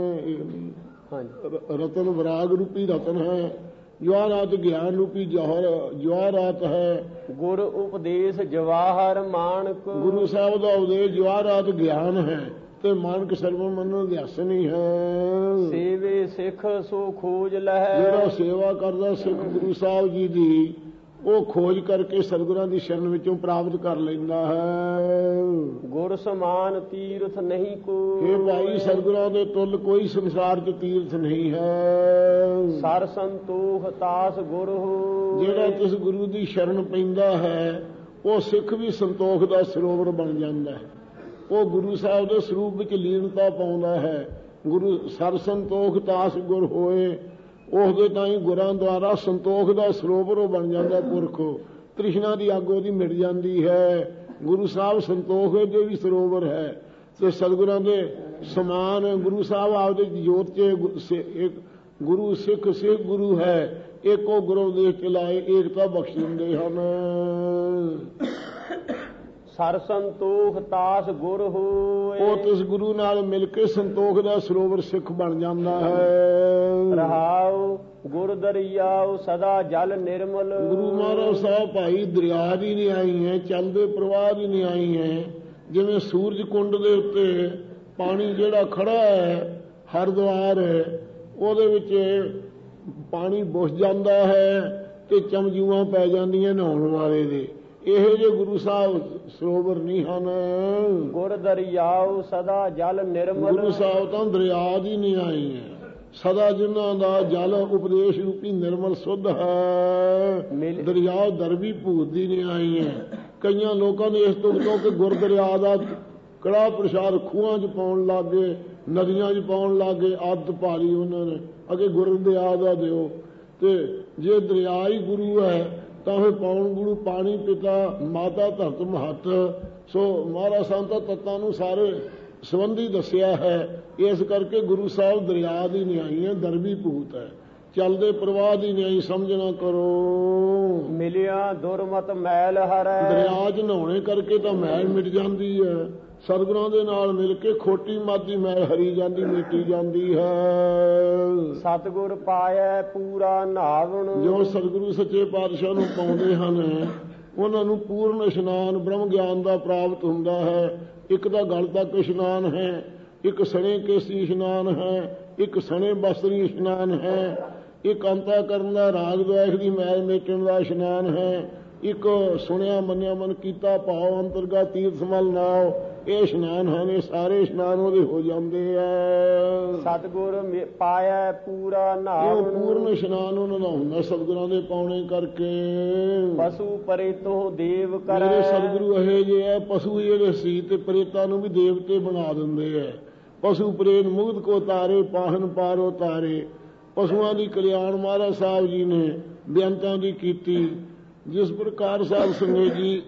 ਰਤਨ ਵਿਰਾਗ ਰੂਪੀ ਰਤਨ ਹੈ, ਜਵਾਹਰਾਤ ਗਿਆਨ ਰੂਪੀ ਜਵਾਹਰਾਤ ਹੈ। ਗੁਰ ਉਪਦੇਸ਼ ਜਵਾਹਰ ਮਾਨਕ। ਗੁਰੂ ਸਾਹਿਬ ਦਾ ਉਪਦੇਸ਼ ਜਵਾਹਰਾਤ ਗਿਆਨ ਹੈ ਤੇ ਮਾਨਕ ਸਰਵਣ ਮਨ ਅਧਿਆਸਨ ਹੀ ਹੈ। ਸੇਵੇ ਸਿੱਖ ਸੋ ਖੋਜ ਲਹੈ। ਜਿਹੜਾ ਸੇਵਾ ਕਰਦਾ ਸਿੱਖ ਗੁਰੂ ਸਾਹਿਬ ਜੀ ਦੀ, ਉਹ ਖੋਜ ਕਰਕੇ ਸਤਿਗੁਰਾਂ ਦੀ ਸ਼ਰਨ ਵਿੱਚੋਂ ਪ੍ਰਾਪਤ ਕਰ ਲੈਂਦਾ ਹੈ। ਗੁਰ ਸਮਾਨ ਤੀਰਥ ਨਹੀਂ ਕੋ। ਇਹ ਭਾਈ ਸਤਿਗੁਰਾਂ ਦੇ ਤੁੱਲ ਕੋਈ ਸੰਸਾਰ 'ਚ ਤੀਰਥ ਨਹੀਂ ਹੈ। ਸਰ ਸੰਤੋਖ ਤਾਸ ਗੁਰ ਹੋ। ਜਿਹੜਾ ਜਿਸ ਗੁਰੂ ਦੀ ਸ਼ਰਨ ਪੈਂਦਾ ਹੈ ਉਹ ਸਿੱਖ ਵੀ ਸੰਤੋਖ ਦਾ ਸਰੋਵਰ ਬਣ ਜਾਂਦਾ ਹੈ। ਉਹ ਗੁਰੂ ਸਾਹਿਬ ਦੇ ਸਰੂਪ ਵਿੱਚ ਲੀਨਤਾ ਪਾਉਂਦਾ ਹੈ। ਗੁਰੂ ਸਰ ਸੰਤੋਖ ਤਾਸ ਗੁਰ ਹੋਏ, ਉਹਦੇ ਤਾਂ ਹੀ ਗੁਰਾਂ ਦੁਆਰਾ ਸੰਤੋਖ ਦਾ ਸਰੋਵਰ ਉਹ ਬਣ ਜਾਂਦਾ ਪੁਰਖ। ਤ੍ਰਿਸ਼ਨਾ ਦੀ ਅੱਗ ਉਹਦੀ ਮਿਟ ਜਾਂਦੀ ਹੈ। ਗੁਰੂ ਸਾਹਿਬ ਸੰਤੋਖ ਦੇ ਵੀ ਸਰੋਵਰ ਹੈ। ਤੇ ਸਤਿਗੁਰਾਂ ਦੇ ਸਮਾਨ ਗੁਰੂ ਸਾਹਿਬ ਆਪਦੇ ਜੋਤ 'ਚ ਇੱਕ ਗੁਰੂ ਸਿੱਖ ਗੁਰੂ ਹੈ, ਇੱਕੋ ਗੁਰੂ ਦੇ ਚਲਾਏ ਏਕਤਾ ਬਖਸ਼ ਦਿੰਦੇ ਹਨ। ਸਰ ਸੰਤੋਖ ਤਾਸ ਗੁਰ ਹੋਏ, ਉਹ ਤਿਸ ਗੁਰੂ ਨਾਲ ਮਿਲ ਕੇ ਸੰਤੋਖ ਦਾ ਸਰੋਵਰ ਸਿੱਖ ਬਣ ਜਾਂਦਾ ਹੈ। ਰਹਾਉ ਗੁਰ ਦਰਿਆਉ ਸਦਾ ਜਲ ਨਿਰਮਲ। ਗੁਰੂ ਮਹਾਰਾਜ ਸਾਹਿਬ ਭਾਈ ਦਰਿਆ ਦੀ ਨਹੀਂ ਆਈ ਹੈ, ਚੱਲਦੇ ਪ੍ਰਵਾਹ ਦੀ ਨਹੀਂ ਆਈ ਹੈ। ਜਿਵੇਂ ਸੂਰਜ ਕੁੰਡ ਦੇ ਉੱਤੇ ਪਾਣੀ ਜਿਹੜਾ ਖੜਾ ਹੈ, ਹਰਿਦੁਆਰ ਹੈ, ਉਹਦੇ ਵਿੱਚ ਪਾਣੀ ਬੁਝ ਜਾਂਦਾ ਹੈ ਤੇ ਚਮਜੂਆਂ ਪੈ ਜਾਂਦੀਆਂ ਨਹਾਉਣ ਵਾਲੇ ਦੇ। ਇਹੋ ਜਿਹੇ ਗੁਰੂ ਸਾਹਿਬ ਸਰੋਵਰ ਨਹੀਂ ਹਨ। ਗੁਰ ਦਰਿਆਉ ਸਦਾ ਜਲ ਨਿਰਮਲ। ਗੁਰੂ ਸਾਹਿਬ ਤਾਂ ਦਰਿਆ ਦੀ ਨਹੀਂ ਆਈ ਹੈ, ਸਦਾ ਜਿਨ੍ਹਾਂ ਦਾ ਜਲ ਉਪਦੇਸ਼ ਰੂਪੀ ਨਿਰਮਲ ਸੁੱਧ ਹੈ। ਦਰਿਆ ਦਰਬੀ ਭੂਤ ਦੀ ਨਹੀਂ ਆਈ ਹੈ। ਕਈਆਂ ਲੋਕਾਂ ਨੇ ਇਸ ਤੋਂ ਕਿ ਗੁਰ ਦਰਿਆ ਦਾ ਕੜਾਹ ਪ੍ਰਸ਼ਾਦ ਖੂਹਾਂ 'ਚ ਪਾਉਣ ਲੱਗ ਗਏ, ਨਦੀਆਂ 'ਚ ਪਾਉਣ ਲੱਗ ਗਏ, ਆਦਤ ਪਾ ਲਈ ਉਹਨਾਂ ਨੇ। ਅੱਗੇ ਗੁਰ ਦਰਿਆ ਦਾ ਦਿਓ, ਤੇ ਜੇ ਦਰਿਆ ਹੀ ਗੁਰੂ ਹੈ ਤਾਂ ਫਿਰ ਪਾਉਣ ਗੁਰੂ ਪਾਣੀ ਪਿਤਾ ਮਾਤਾ ਧਰਤ ਮਹੱਤ। ਸੋ ਮਹਾਰਾਜ ਸੰਤ ਤੱਤਾਂ ਨੂੰ ਸਾਰੇ ਸੰਬੰਧੀ ਦੱਸਿਆ ਹੈ। ਇਸ ਕਰਕੇ ਗੁਰੂ ਸਾਹਿਬ ਦਰਿਆ ਦੀ ਨਹੀਂ ਆਈ ਹੈ, ਦਰਬੀ ਭੂਤ ਹੈ, ਚੱਲਦੇ ਪ੍ਰਵਾਹ ਦੀ ਨਹੀਂ ਆਈ। ਸਮਝਣਾ ਕਰੋ। ਮਿਲਿਆ ਦੁਰਮਤ ਮੈਲ ਹਰੈ। ਦਰਿਆ 'ਚ ਨਹਾਉਣੇ ਕਰਕੇ ਤਾਂ ਮੈਲ ਮਿਟ ਜਾਂਦੀ ਹੈ। ਸਤਿਗੁਰਾਂ ਦੇ ਨਾਲ ਮਿਲ ਕੇ ਖੋਟੀ ਮਾਦੀ ਮੈਲ ਹਰੀ ਜਾਂਦੀ, ਮਿਟੀ ਜਾਂਦੀ ਹੈ। ਸਤਿਗੁਰ ਪਾਇਐ ਪੂਰਾ ਨਾਵਣ। ਜੋ ਸਤਿਗੁਰੂ ਸੱਚੇ ਪਾਤਸ਼ਾਹ ਨੂੰ ਪਾਉਂਦੇ ਹਨ, ਉਹਨਾਂ ਨੂੰ ਪੂਰਨ ਇਸ਼ਨਾਨ ਬ੍ਰਹਮ ਗਿਆਨ ਦਾ ਪ੍ਰਾਪਤ ਹੁੰਦਾ ਹੈ। ਇੱਕ ਤਾਂ ਗਲ ਤੱਕ ਇਸ਼ਨਾਨ ਹੈ, ਇੱਕ ਸਣੇ ਕੇਸੀ ਇਸ਼ਨਾਨ ਹੈ, ਇੱਕ ਸਣੇ ਬਸਤਰੀ ਇਸ਼ਨਾਨ ਹੈ, ਇੱਕ ਅੰਤःਕਰਨ ਦਾ ਰਾਗ ਦੁਆਖ ਦੀ ਮੈਲ ਮੇਟਣ ਦਾ ਇਸ਼ਨਾਨ ਹੈ, ਇੱਕ ਸੁਣਿਆ ਮੰਨਿਆ ਮਨ ਕੀਤਾ ਭਾਵ ਅੰਤਰਗਤ ਤੀਰਥ ਸਮਲ ਨਾਉ। ਇਹ ਇਸ਼ਨਾਨ ਹਨ, ਇਹ ਸਾਰੇ ਇਸ਼ਨਾਨ ਉਹਦੇ ਹੋ ਜਾਂਦੇ ਆ। ਸਤਿਗੁਰ ਪਾਇਆ ਪੂਰਾ ਨਾਮ। ਪੂਰਨ ਇਸ਼ਨਾਨ ਉਹਨਾਂ ਦਾ ਹੁੰਦਾ ਸਤਿਗੁਰਾਂ ਦੇ ਪਾਉਣੇ ਕਰਕੇ। ਪਸ਼ੂ ਪਰੇਤੋਂ ਦੇਵ ਕਰੈ। ਮੇਰੇ ਸਤਿਗੁਰੂ ਇਹ ਜੇ ਹੈ, ਪਸ਼ੂ ਜਿਹੜੇ ਸੀ ਤੇ ਪ੍ਰੇਤਾਂ ਨੂੰ ਵੀ ਦੇਵਤੇ ਬਣਾ ਦਿੰਦੇ ਆ। ਪਸ਼ੂ ਪ੍ਰੇਤ ਮੁਕਤ ਕੋ ਤਾਰੇ, ਪਾਹਨ ਪਾਰੋ ਤਾਰੇ। ਪਸ਼ੂਆਂ ਦੀ ਕਲਿਆਣ ਮਹਾਰਾਜ ਸਾਹਿਬ ਜੀ ਨੇ ਬੇਅੰਤਾਂ ਦੀ ਕੀਤੀ। ਜਿਸ ਪ੍ਰਕਾਰ ਸਾਹਿਬ ਸੰਗਤ ਜੀ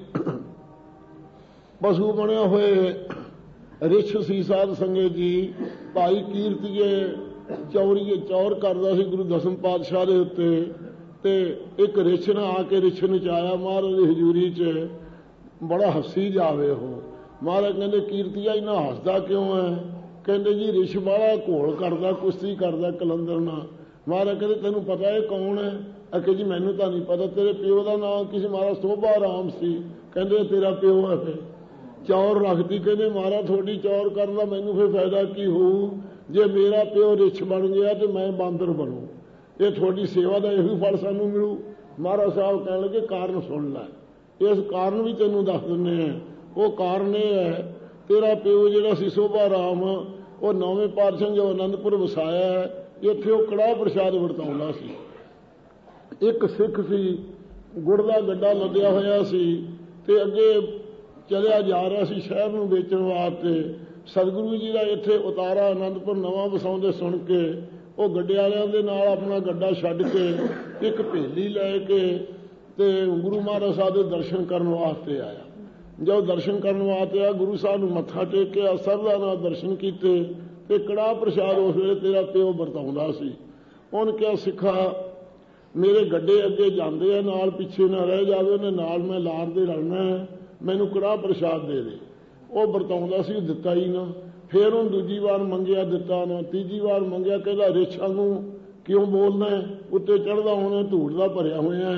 ਪਸ਼ੂ ਬਣਿਆ ਹੋਏ ਰਿਛ ਸੀ ਸਾਧ ਸੰਗਤ ਜੀ। ਭਾਈ ਕੀਰਤੀਏ ਚੌਰ ਕਰਦਾ ਸੀ ਗੁਰੂ ਦਸਮ ਪਾਤਸ਼ਾਹ ਦੇ ਉੱਤੇ, ਤੇ ਇੱਕ ਰਿਛ ਨੇ ਆ ਕੇ ਰਿਛ ਨਚਾਇਆ ਮਹਾਰਾਜ ਦੀ ਹਜ਼ੂਰੀ 'ਚ। ਬੜਾ ਹੱਸੀ ਜਾਵੇ ਉਹ। ਮਹਾਰਾਜ ਕਹਿੰਦੇ ਕੀਰਤੀਆ ਇੰਨਾ ਹੱਸਦਾ ਕਿਉਂ ਹੈ? ਕਹਿੰਦੇ ਜੀ ਰਿਛ ਵਾਲਾ ਘੋਲ ਕਰਦਾ, ਕੁਸ਼ਤੀ ਕਰਦਾ ਕਲੰਦਰ ਨਾਲ। ਮਹਾਰਾਜ ਕਹਿੰਦੇ ਤੈਨੂੰ ਪਤਾ ਇਹ ਕੌਣ ਹੈ? ਅਕੇ ਜੀ ਮੈਨੂੰ ਤਾਂ ਨਹੀਂ ਪਤਾ। ਤੇਰੇ ਪਿਓ ਦਾ ਨਾਮ ਕਿਸੇ ਮਹਾਰਾਜ ਸੋਭਾ ਰਾਮ ਸੀ। ਕਹਿੰਦੇ ਤੇਰਾ ਪਿਓ ਹੈ। ਫਿਰ ਚੌਰ ਰੱਖਦੀ। ਕਹਿੰਦੇ ਮਹਾਰਾਜ ਤੁਹਾਡੀ ਚੌਰ ਕਰਨ ਦਾ ਮੈਨੂੰ ਫਿਰ ਫਾਇਦਾ ਕੀ ਹੋਊ? ਜੇ ਮੇਰਾ ਪਿਓ ਰਿਛ ਬਣ ਗਿਆ ਤੇ ਮੈਂ ਬਾਂਦਰ ਬਣੂ। ਇਹ ਤੁਹਾਡੀ ਸੇਵਾ ਦਾ ਇਹੋ ਫਲ ਸਾਨੂੰ ਮਿਲੂ। ਮਹਾਰਾਜ ਸਾਹਿਬ ਕਹਿਣ ਲੱਗੇ ਕਾਰਨ ਸੁਣ ਲੈ। ਇਸ ਕਾਰਨ ਵੀ ਤੈਨੂੰ ਦੱਸ ਦਿੰਦੇ ਆ। ਉਹ ਕਾਰਨ ਇਹ ਹੈ, ਤੇਰਾ ਪਿਓ ਜਿਹੜਾ ਸੀ ਸੋਭਾ ਰਾਮ, ਉਹ 9ਵੇਂ ਪਾਤਸ਼ਾਹ ਜੋ ਆਨੰਦਪੁਰ ਵਸਾਇਆ, ਇੱਥੇ ਉਹ ਕੜਾਹ ਪ੍ਰਸ਼ਾਦ ਵਰਤਾਉਂਦਾ ਸੀ। ਇੱਕ ਸਿੱਖ ਸੀ, ਗੁੜ ਦਾ ਗੱਡਾ ਲੱਦਿਆ ਹੋਇਆ ਸੀ ਤੇ ਅੱਗੇ ਚਲਿਆ ਜਾ ਰਿਹਾ ਸੀ ਸ਼ਹਿਰ ਨੂੰ ਵੇਚਣ ਵਾਸਤੇ। ਸਤਿਗੁਰੂ ਜੀ ਦਾ ਇੱਥੇ ਉਤਾਰਾ ਆਨੰਦਪੁਰ ਨਵਾਂ ਵਸਾਉਂਦੇ ਸੁਣ ਕੇ ਉਹ ਗੱਡੇ ਵਾਲਿਆਂ ਦੇ ਨਾਲ ਆਪਣਾ ਗੱਡਾ ਛੱਡ ਕੇ ਇੱਕ ਭੇਲੀ ਲੈ ਕੇ ਤੇ ਗੁਰੂ ਮਹਾਰਾਜ ਸਾਹਿਬ ਦੇ ਦਰਸ਼ਨ ਕਰਨ ਵਾਸਤੇ ਆਇਆ। ਜਦੋਂ ਦਰਸ਼ਨ ਕਰਨ ਵਾਸਤੇ ਆਇਆ, ਗੁਰੂ ਸਾਹਿਬ ਨੂੰ ਮੱਥਾ ਟੇਕਿਆ, ਸਰਧਾ ਨਾਲ ਦਰਸ਼ਨ ਕੀਤੇ ਤੇ ਕੜਾਹ ਪ੍ਰਸ਼ਾਦ ਉਸ ਵੇਲੇ ਤੇਰਾ ਪਿਓ ਵਰਤਾਉਂਦਾ ਸੀ। ਉਹਨੇ ਕਿਹਾ ਸਿੱਖਾ ਮੇਰੇ ਗੱਡੇ ਅੱਗੇ ਜਾਂਦੇ ਆ, ਨਾਲ ਪਿੱਛੇ ਨਾ ਰਹਿ ਜਾਵੇ, ਉਹਨੇ ਨਾਲ ਮੈਂ ਲਾਰ ਦੇ ਰਲਣਾ, ਮੈਨੂੰ ਕੜਾਹ ਪ੍ਰਸ਼ਾਦ ਦੇ ਦੇ। ਉਹ ਵਰਤਾਉਂਦਾ ਸੀ, ਦਿੱਤਾ ਹੀ ਨਾ। ਫਿਰ ਉਹਨੂੰ ਦੂਜੀ ਵਾਰ ਮੰਗਿਆ, ਦਿੱਤਾ ਨਾ। ਤੀਜੀ ਵਾਰ ਮੰਗਿਆ, ਕਹਿੰਦਾ ਰਿਛਾਂ ਨੂੰ ਕਿਉਂ ਬੋਲਣਾ? ਉੱਤੇ ਚੜ੍ਹਦਾ ਹੋਣਾ, ਧੂੜ ਦਾ ਭਰਿਆ ਹੋਇਆ।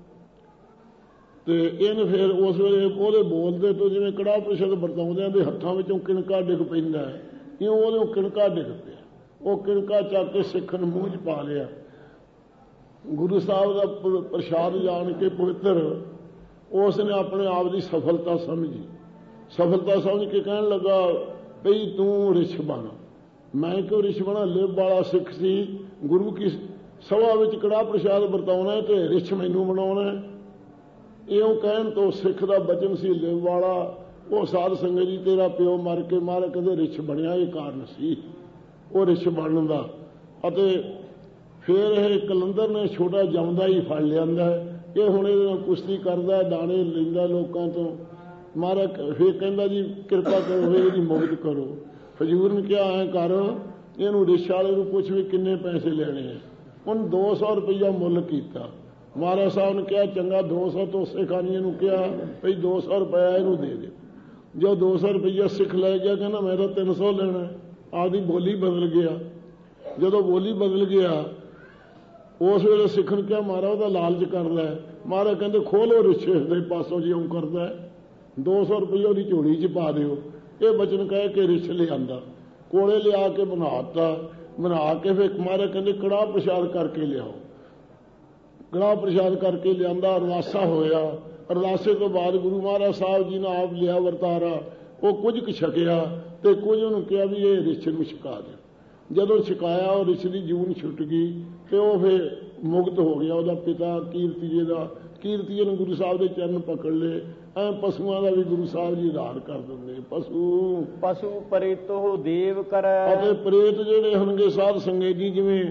ਤੇ ਇਹਨੇ ਫਿਰ ਉਸ ਵੇਲੇ ਉਹਦੇ ਬੋਲਦੇ ਤੋਂ ਜਿਵੇਂ ਕੜਾਹ ਪ੍ਰਸ਼ਾਦ ਵਰਤਾਉਂਦਿਆਂ ਦੇ ਹੱਥਾਂ ਵਿੱਚੋਂ ਕਿਣਕਾ ਡਿੱਗ ਪੈਂਦਾ ਹੈ, ਇਉਂ ਉਹਦੇ ਕਿਣਕਾ ਡਿੱਗ ਪਿਆ। ਉਹ ਕਿਣਕਾ ਚੱਕ ਕੇ ਸਿੱਖ ਨੂੰ ਮੂੰਹ 'ਚ ਪਾ ਲਿਆ। ਗੁਰੂ ਸਾਹਿਬ ਦਾ ਪ੍ਰਸ਼ਾਦ ਜਾਣ ਕੇ ਪਵਿੱਤਰ ਉਸ ਨੇ ਆਪਣੇ ਆਪ ਦੀ ਸਫਲਤਾ ਸਮਝੀ। ਸਫਲਤਾ ਸਮਝ ਕੇ ਕਹਿਣ ਲੱਗਾ ਬਈ ਤੂੰ ਰਿਛ ਬਣ। ਮੈਂ ਕਿਉਂ ਰਿਛ ਬਣਾ? ਲਿਵ ਵਾਲਾ ਸਿੱਖ ਸੀ, ਗੁਰੂ ਕੀ ਸਭਾ ਵਿੱਚ ਕੜਾਹ ਪ੍ਰਸ਼ਾਦ ਵਰਤਾਉਣਾ ਤੇ ਰਿਛ ਮੈਨੂੰ ਬਣਾਉਣਾ। ਇਉਂ ਕਹਿਣ ਤੋਂ ਸਿੱਖ ਦਾ ਬਚਨ ਸੀ ਲਿਵ ਵਾਲਾ। ਉਹ ਸਾਧ ਸੰਗਤ ਜੀ ਤੇਰਾ ਪਿਓ ਮਰ ਕੇ ਮਹਾਰਾਜ ਕਹਿੰਦੇ ਰਿਛ ਬਣਿਆ, ਇਹ ਕਾਰਨ ਸੀ ਉਹ ਰਿਛ ਬਣਨ ਦਾ। ਅਤੇ ਫਿਰ ਇਹ ਕਲੰਦਰ ਨੇ ਛੋਟਾ ਜਮਦਾ ਹੀ ਫੜ ਲਿਆਂਦਾ। ਇਹ ਹੁਣ ਇਹਦੇ ਨਾਲ ਕੁਸ਼ਤੀ ਕਰਦਾ, ਦਾਣੇ ਲੈਂਦਾ ਲੋਕਾਂ ਤੋਂ ਮਹਾਰਾਜ ਫਿਰ ਕਹਿੰਦਾ ਜੀ ਕਿਰਪਾ ਕਰੋ ਇਹਦੀ ਮੁਕਤ ਕਰੋ। ਹਜ਼ੂਰ ਨੇ ਕਿਹਾ ਐਂ ਕਰ, ਇਹਨੂੰ ਰਿਕਸ਼ਾ ਵਾਲੇ ਨੂੰ ਪੁੱਛ ਵੀ ਕਿੰਨੇ ਪੈਸੇ ਲੈਣੇ ਆ। ਉਹਨੂੰ 200 ਰੁਪਈਆ ਮੁੱਲ ਕੀਤਾ। ਮਹਾਰਾਜ ਸਾਹਿਬ ਨੇ ਕਿਹਾ ਚੰਗਾ 200 ਤੋਂ ਉਸੇ ਖਾਨੀਏ ਨੂੰ ਕਿਹਾ ਭਈ 200 ਰੁਪਇਆ ਇਹਨੂੰ ਦੇ ਦਿਓ। ਜੋ 200 ਰੁਪਈਆ ਸਿੱਖ ਲੈ ਗਿਆ, ਕਹਿੰਦਾ ਮੈਂ ਤਾਂ 300 ਲੈਣਾ। ਆਪਦੀ ਬੋਲੀ ਬਦਲ ਗਿਆ। ਜਦੋਂ ਬੋਲੀ ਬਦਲ ਗਿਆ ਉਸ ਵੇਲੇ ਸਿੱਖ ਨੂੰ ਕਿਹਾ ਮਹਾਰਾਜ ਉਹਦਾ ਲਾਲਚ ਕਰਦਾ ਹੈ। ਮਹਾਰਾਜ ਕਹਿੰਦੇ ਖੋਲੋ ਰਿਕਸ਼ੇ ਦੇ ਪਾਸੋਂ ਜਿਉਂ ਕਰਦਾ 200 ਰੁਪਈਆ ਉਹਦੀ ਝੋਲੀ 'ਚ ਪਾ ਦਿਓ। ਇਹ ਬਚਨ ਕਹਿ ਕੇ ਰਿਕਸ਼ ਲਿਆਂਦਾ, ਕੋਲੇ ਲਿਆ ਕੇ ਬਣਾ ਕੇ ਫਿਰ ਮਹਾਰਾਜ ਕਹਿੰਦੇ ਕੜਾਹ ਪ੍ਰਸ਼ਾਦ ਕਰਕੇ ਲਿਆਓ। ਕੜਾਹ ਪ੍ਰਸ਼ਾਦ ਕਰਕੇ ਲਿਆਂਦਾ, ਅਰਦਾਸਾ ਹੋਇਆ। ਅਰਦਾਸੇ ਤੋਂ ਬਾਅਦ ਗੁਰੂ ਮਹਾਰਾਜ ਸਾਹਿਬ ਜੀ ਨੇ ਆਪ ਲਿਆ ਵਰਤਾਰਾ। ਉਹ ਕੁਝ ਕੁ ਛਕਿਆ ਤੇ ਕੁਝ ਉਹਨੂੰ ਕਿਹਾ ਵੀ ਇਹ ਰਿਕਸ਼ ਨੂੰ ਛਕਾ ਦੇ। ਜਦੋਂ ਛਕਾਇਆ ਉਹ ਰਿਕਸ਼ ਦੀ ਜੂਨ ਛੁੱਟ ਗਈ ਤੇ ਉਹ ਫਿਰ ਮੁਕਤ ਹੋ ਗਿਆ। ਉਹਦਾ ਪਿਤਾ ਕੀਰਤੀਏ ਨੇ ਗੁਰੂ ਸਾਹਿਬ ਦੇ ਚਰਨ ਪਕੜ ਲਏ। ਐ ਪਸ਼ੂਆਂ ਦਾ ਵੀ ਗੁਰੂ ਸਾਹਿਬ ਜੀ ਆਧਾਰ ਕਰ ਦਿੰਦੇ। ਪਸ਼ੂ ਪ੍ਰੇਤੋ ਦੇਵ ਕਰੈ। ਅਤੇ ਪ੍ਰੇਤ ਜਿਹੜੇ ਹੋਣਗੇ ਸਾਧ ਸੰਗਤ ਜੀ, ਜਿਵੇਂ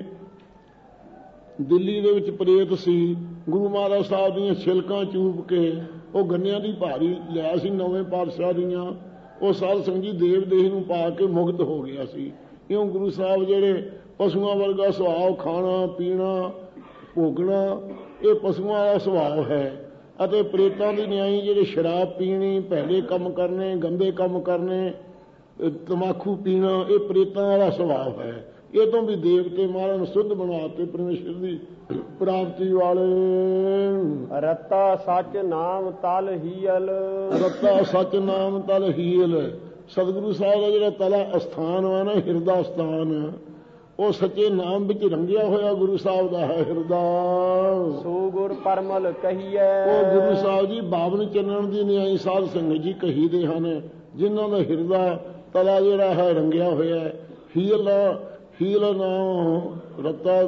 ਦਿੱਲੀ ਦੇ ਵਿੱਚ ਪ੍ਰੇਤ ਸੀ, ਗੁਰੂ ਮਹਾਰਾਜ ਸਾਹਿਬ ਦੀਆਂ ਛਿਲਕਾਂ ਚੂਪ ਕੇ ਉਹ ਗੰਨਿਆਂ ਦੀ ਭਾਰੀ ਲਿਆ ਸੀ ਨਵੇਂ ਪਾਤਸ਼ਾਹ ਦੀਆਂ, ਉਹ ਸਾਧ ਸੰਗਤ ਜੀ ਦੇਵ ਦੇਹ ਨੂੰ ਪਾ ਕੇ ਮੁਕਤ ਹੋ ਗਿਆ ਸੀ। ਕਿਉਂ ਗੁਰੂ ਸਾਹਿਬ ਜਿਹੜੇ ਪਸ਼ੂਆਂ ਵਰਗਾ ਸੁਭਾਅ, ਖਾਣਾ ਪੀਣਾ ਭੋਗਣਾ, ਇਹ ਪਸ਼ੂਆਂ ਦਾ ਸੁਭਾਅ ਹੈ। ਅਤੇ ਪ੍ਰੇਤਾਂ ਦੀ ਨਿਆਈ ਜਿਹੜੇ ਸ਼ਰਾਬ ਪੀਣੀ, ਭੈੜੇ ਕੰਮ ਕਰਨੇ, ਗੰਦੇ ਕੰਮ ਕਰਨੇ, ਤਮਾਕੂ ਪੀਣਾ, ਇਹ ਪ੍ਰੇਤਾਂ ਵਾਲਾ ਸੁਭਾਅ ਹੈ। ਇਹ ਤੋਂ ਵੀ ਦੇਵਤੇ ਮਹਾਰਾਜ ਨੂੰ ਸੁੱਧ ਬਣਾਤੇ ਪਰਮੇਸ਼ਰ ਦੀ ਪ੍ਰਾਪਤੀ ਵਾਲੇ। ਰਤਾ ਸੱਚ ਨਾਮ ਤਲ ਹੀਲ। ਰਤਾ ਸੱਚ ਨਾਮ ਤਲ ਹੀਲ। ਸਤਿਗੁਰੂ ਸਾਹਿਬ ਦਾ ਜਿਹੜਾ ਤਲਾ ਅਸਥਾਨ ਵਾ ਨਾ, ਹਿਰਦਾ ਸਥਾਨ, ਉਹ ਸੱਚੇ ਨਾਮ ਵਿੱਚ ਰੰਗਿਆ ਹੋਇਆ ਗੁਰੂ ਸਾਹਿਬ ਦਾ ਹੈ ਹਿਰਦਾ। ਸੋ ਗੁਰ ਪਰਮਲ ਕਹੀਐ। ਉਹ ਗੁਰੂ ਸਾਹਿਬ ਜੀ ਬਾਵਨ ਚੰਨਣ ਦੀ ਨਿਆਈ ਸਾਧ ਸੰਗਤ ਜੀ ਕਹੀਦੇ ਹਨ, ਜਿਨ੍ਹਾਂ ਦਾ ਹਿਰਦਾ ਤਲਾ ਜਿਹੜਾ ਹੈ ਰੰਗਿਆ ਹੋਇਆ। ਹੀਲ ਨਾਮ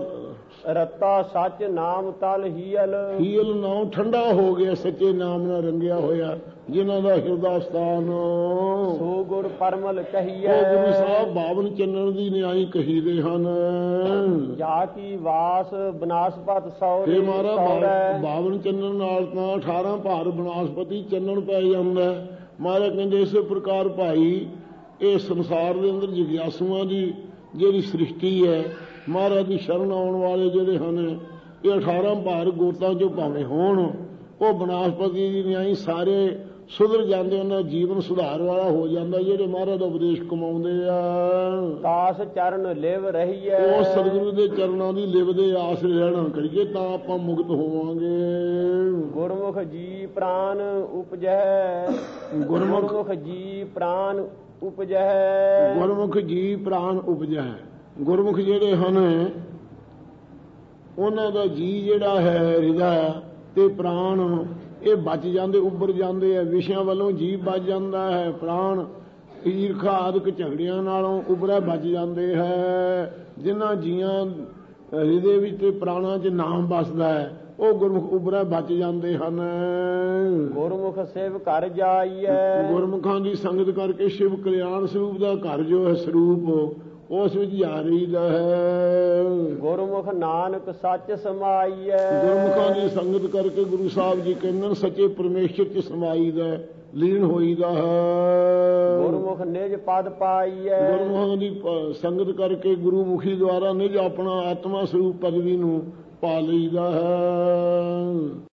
ਰਤਾ ਸੱਚ ਨਾਮ ਤਲ ਹੀਲ ਨਾਮ ਠੰਡਾ ਹੋ ਗਿਆ, ਸੱਚੇ ਨਾਮ ਨਾਲ ਰੰਗਿਆ ਹੋਇਆ ਜਿਨ੍ਹਾਂ ਦਾ ਹਿਰਦਾ ਸਥਾਨ। ਸੋ ਗੁਰ ਪਰਮਲ ਕਹੀਐ। ਉਹ ਗੁਰੂ ਸਾਹਿਬ ਬਾਵਨ ਚੰਨਣ ਦੀ ਨਿਆਈ ਕਹੀਦੇ ਹਨ। ਜਾ ਕੀ ਵਾਸ ਬਨਾਸਪਤ ਸੌਰੇ। ਇਹ ਮਹਾਰਾਜ ਬਾਵਨ ਚੰਨਣ ਨਾਲ ਤਾਂ 18 ਭਾਰ ਬਨਾਸਪਤੀ ਚੰਨਣ ਪੈ ਜਾਂਦਾ। ਮਹਾਰਾਜ ਕਹਿੰਦੇ ਇਸੇ ਪ੍ਰਕਾਰ ਭਾਈ ਇਹ ਸੰਸਾਰ ਦੇ ਅੰਦਰ ਜਿਗਿਆਸੂਆਂ ਦੀ ਜਿਹੜੀ ਸ੍ਰਿਸ਼ਟੀ ਹੈ, ਮਹਾਰਾਜ ਦੀ ਸ਼ਰਨ ਆਉਣ ਵਾਲੇ ਜਿਹੜੇ ਹਨ, ਇਹ 18 ਭਾਰ ਗੋਤਾਂ 'ਚੋਂ ਭਾਵੇਂ ਹੋਣ, ਉਹ ਬਨਾਸਪਤੀ ਦੀ ਨਿਆਈ ਸਾਰੇ ਸੁਧਰ ਜਾਂਦੇ, ਉਹਨਾਂ ਦਾ ਜੀਵਨ ਸੁਧਾਰ ਵਾਲਾ ਹੋ ਜਾਂਦਾ ਜਿਹੜੇ ਮਹਾਰਾਜ ਦਾ ਉਪਦੇਸ਼ ਕਮਾਉਂਦੇ ਆ। ਤਾਸ ਚਰਨ ਲਿਵ ਰਹੀ ਹੈ। ਉਹ ਸਤਿਗੁਰੂ ਦੇ ਚਰਨਾਂ ਦੀ ਲਿਵ ਦੇ ਆਸ ਰਹਿਣਾ ਕਰੀਏ ਤਾਂ ਆਪਾਂ ਮੁਕਤ ਹੋਵਾਂਗੇ। ਗੁਰਮੁਖ ਜੀ ਪ੍ਰਾਨ ਉਪਜੈ। ਗੁਰਮੁਖ ਜੀ ਪ੍ਰਾਨ ਉਪਜੈ। ਗੁਰਮੁਖ ਜੀ ਪ੍ਰਾਨ ਉਪਜੈ। ਗੁਰਮੁਖ ਜਿਹੜੇ ਹਨ ਉਹਨਾਂ ਦਾ ਜੀ ਜਿਹੜਾ ਹੈ ਹਿਰਦਾ ਤੇ ਪ੍ਰਾਣ ਇਹ ਬਚ ਜਾਂਦੇ, ਉੱਭਰ ਜਾਂਦੇ ਆ। ਵਿਸ਼ਿਆਂ ਵੱਲੋਂ ਜੀਵ ਬਚ ਜਾਂਦਾ ਹੈ, ਪ੍ਰਾਣ ਈਰਖਾ ਆਦਿਕ ਝਗੜਿਆਂ ਨਾਲੋਂ ਉੱਭਰਿਆ ਬਚ ਜਾਂਦੇ ਹੈ। ਜਿਨ੍ਹਾਂ ਜੀਆਂ ਹਿਰਦੇ ਵਿੱਚ ਤੇ ਪ੍ਰਾਣਾਂ 'ਚ ਨਾਮ ਵਸਦਾ ਹੈ, ਉਹ ਗੁਰਮੁਖ ਉੱਭਰਿਆ ਬਚ ਜਾਂਦੇ ਹਨ। ਗੁਰਮੁਖ ਸਿਵ ਘਰ ਜਾਈਐ। ਗੁਰਮੁਖਾਂ ਦੀ ਸੰਗਤ ਕਰਕੇ ਸ਼ਿਵ ਕਲਿਆਣ ਸਰੂਪ ਦਾ ਘਰ ਜੋ ਹੈ ਸਰੂਪ, ਉਸ ਵਿੱਚ ਜਾ ਰਹੀਦਾ ਹੈ। ਗੁਰਮੁਖ ਨਾਨਕ ਸੱਚ ਸਮਾਈਐ। ਗੁਰਮੁਖਾਂ ਦੀ ਸੰਗਤ ਕਰਕੇ ਗੁਰੂ ਸਾਹਿਬ ਜੀ ਕਹਿੰਦੇ ਸੱਚੇ ਪਰਮੇਸ਼ਰ 'ਚ ਸਮਾਈਦਾ, ਲੀਨ ਹੋਈਦਾ ਹੈ। ਗੁਰਮੁਖ ਨਿਜ ਪਦ ਪਾਈਐ। ਗੁਰਮੁਖਾਂ ਦੀ ਸੰਗਤ ਕਰਕੇ ਗੁਰੂਮੁਖੀ ਦੁਆਰਾ ਨਿਜ ਆਪਣਾ ਆਤਮਾ ਸਰੂਪ ਪਦਵੀ ਨੂੰ ਪਾ ਲਈਦਾ ਹੈ।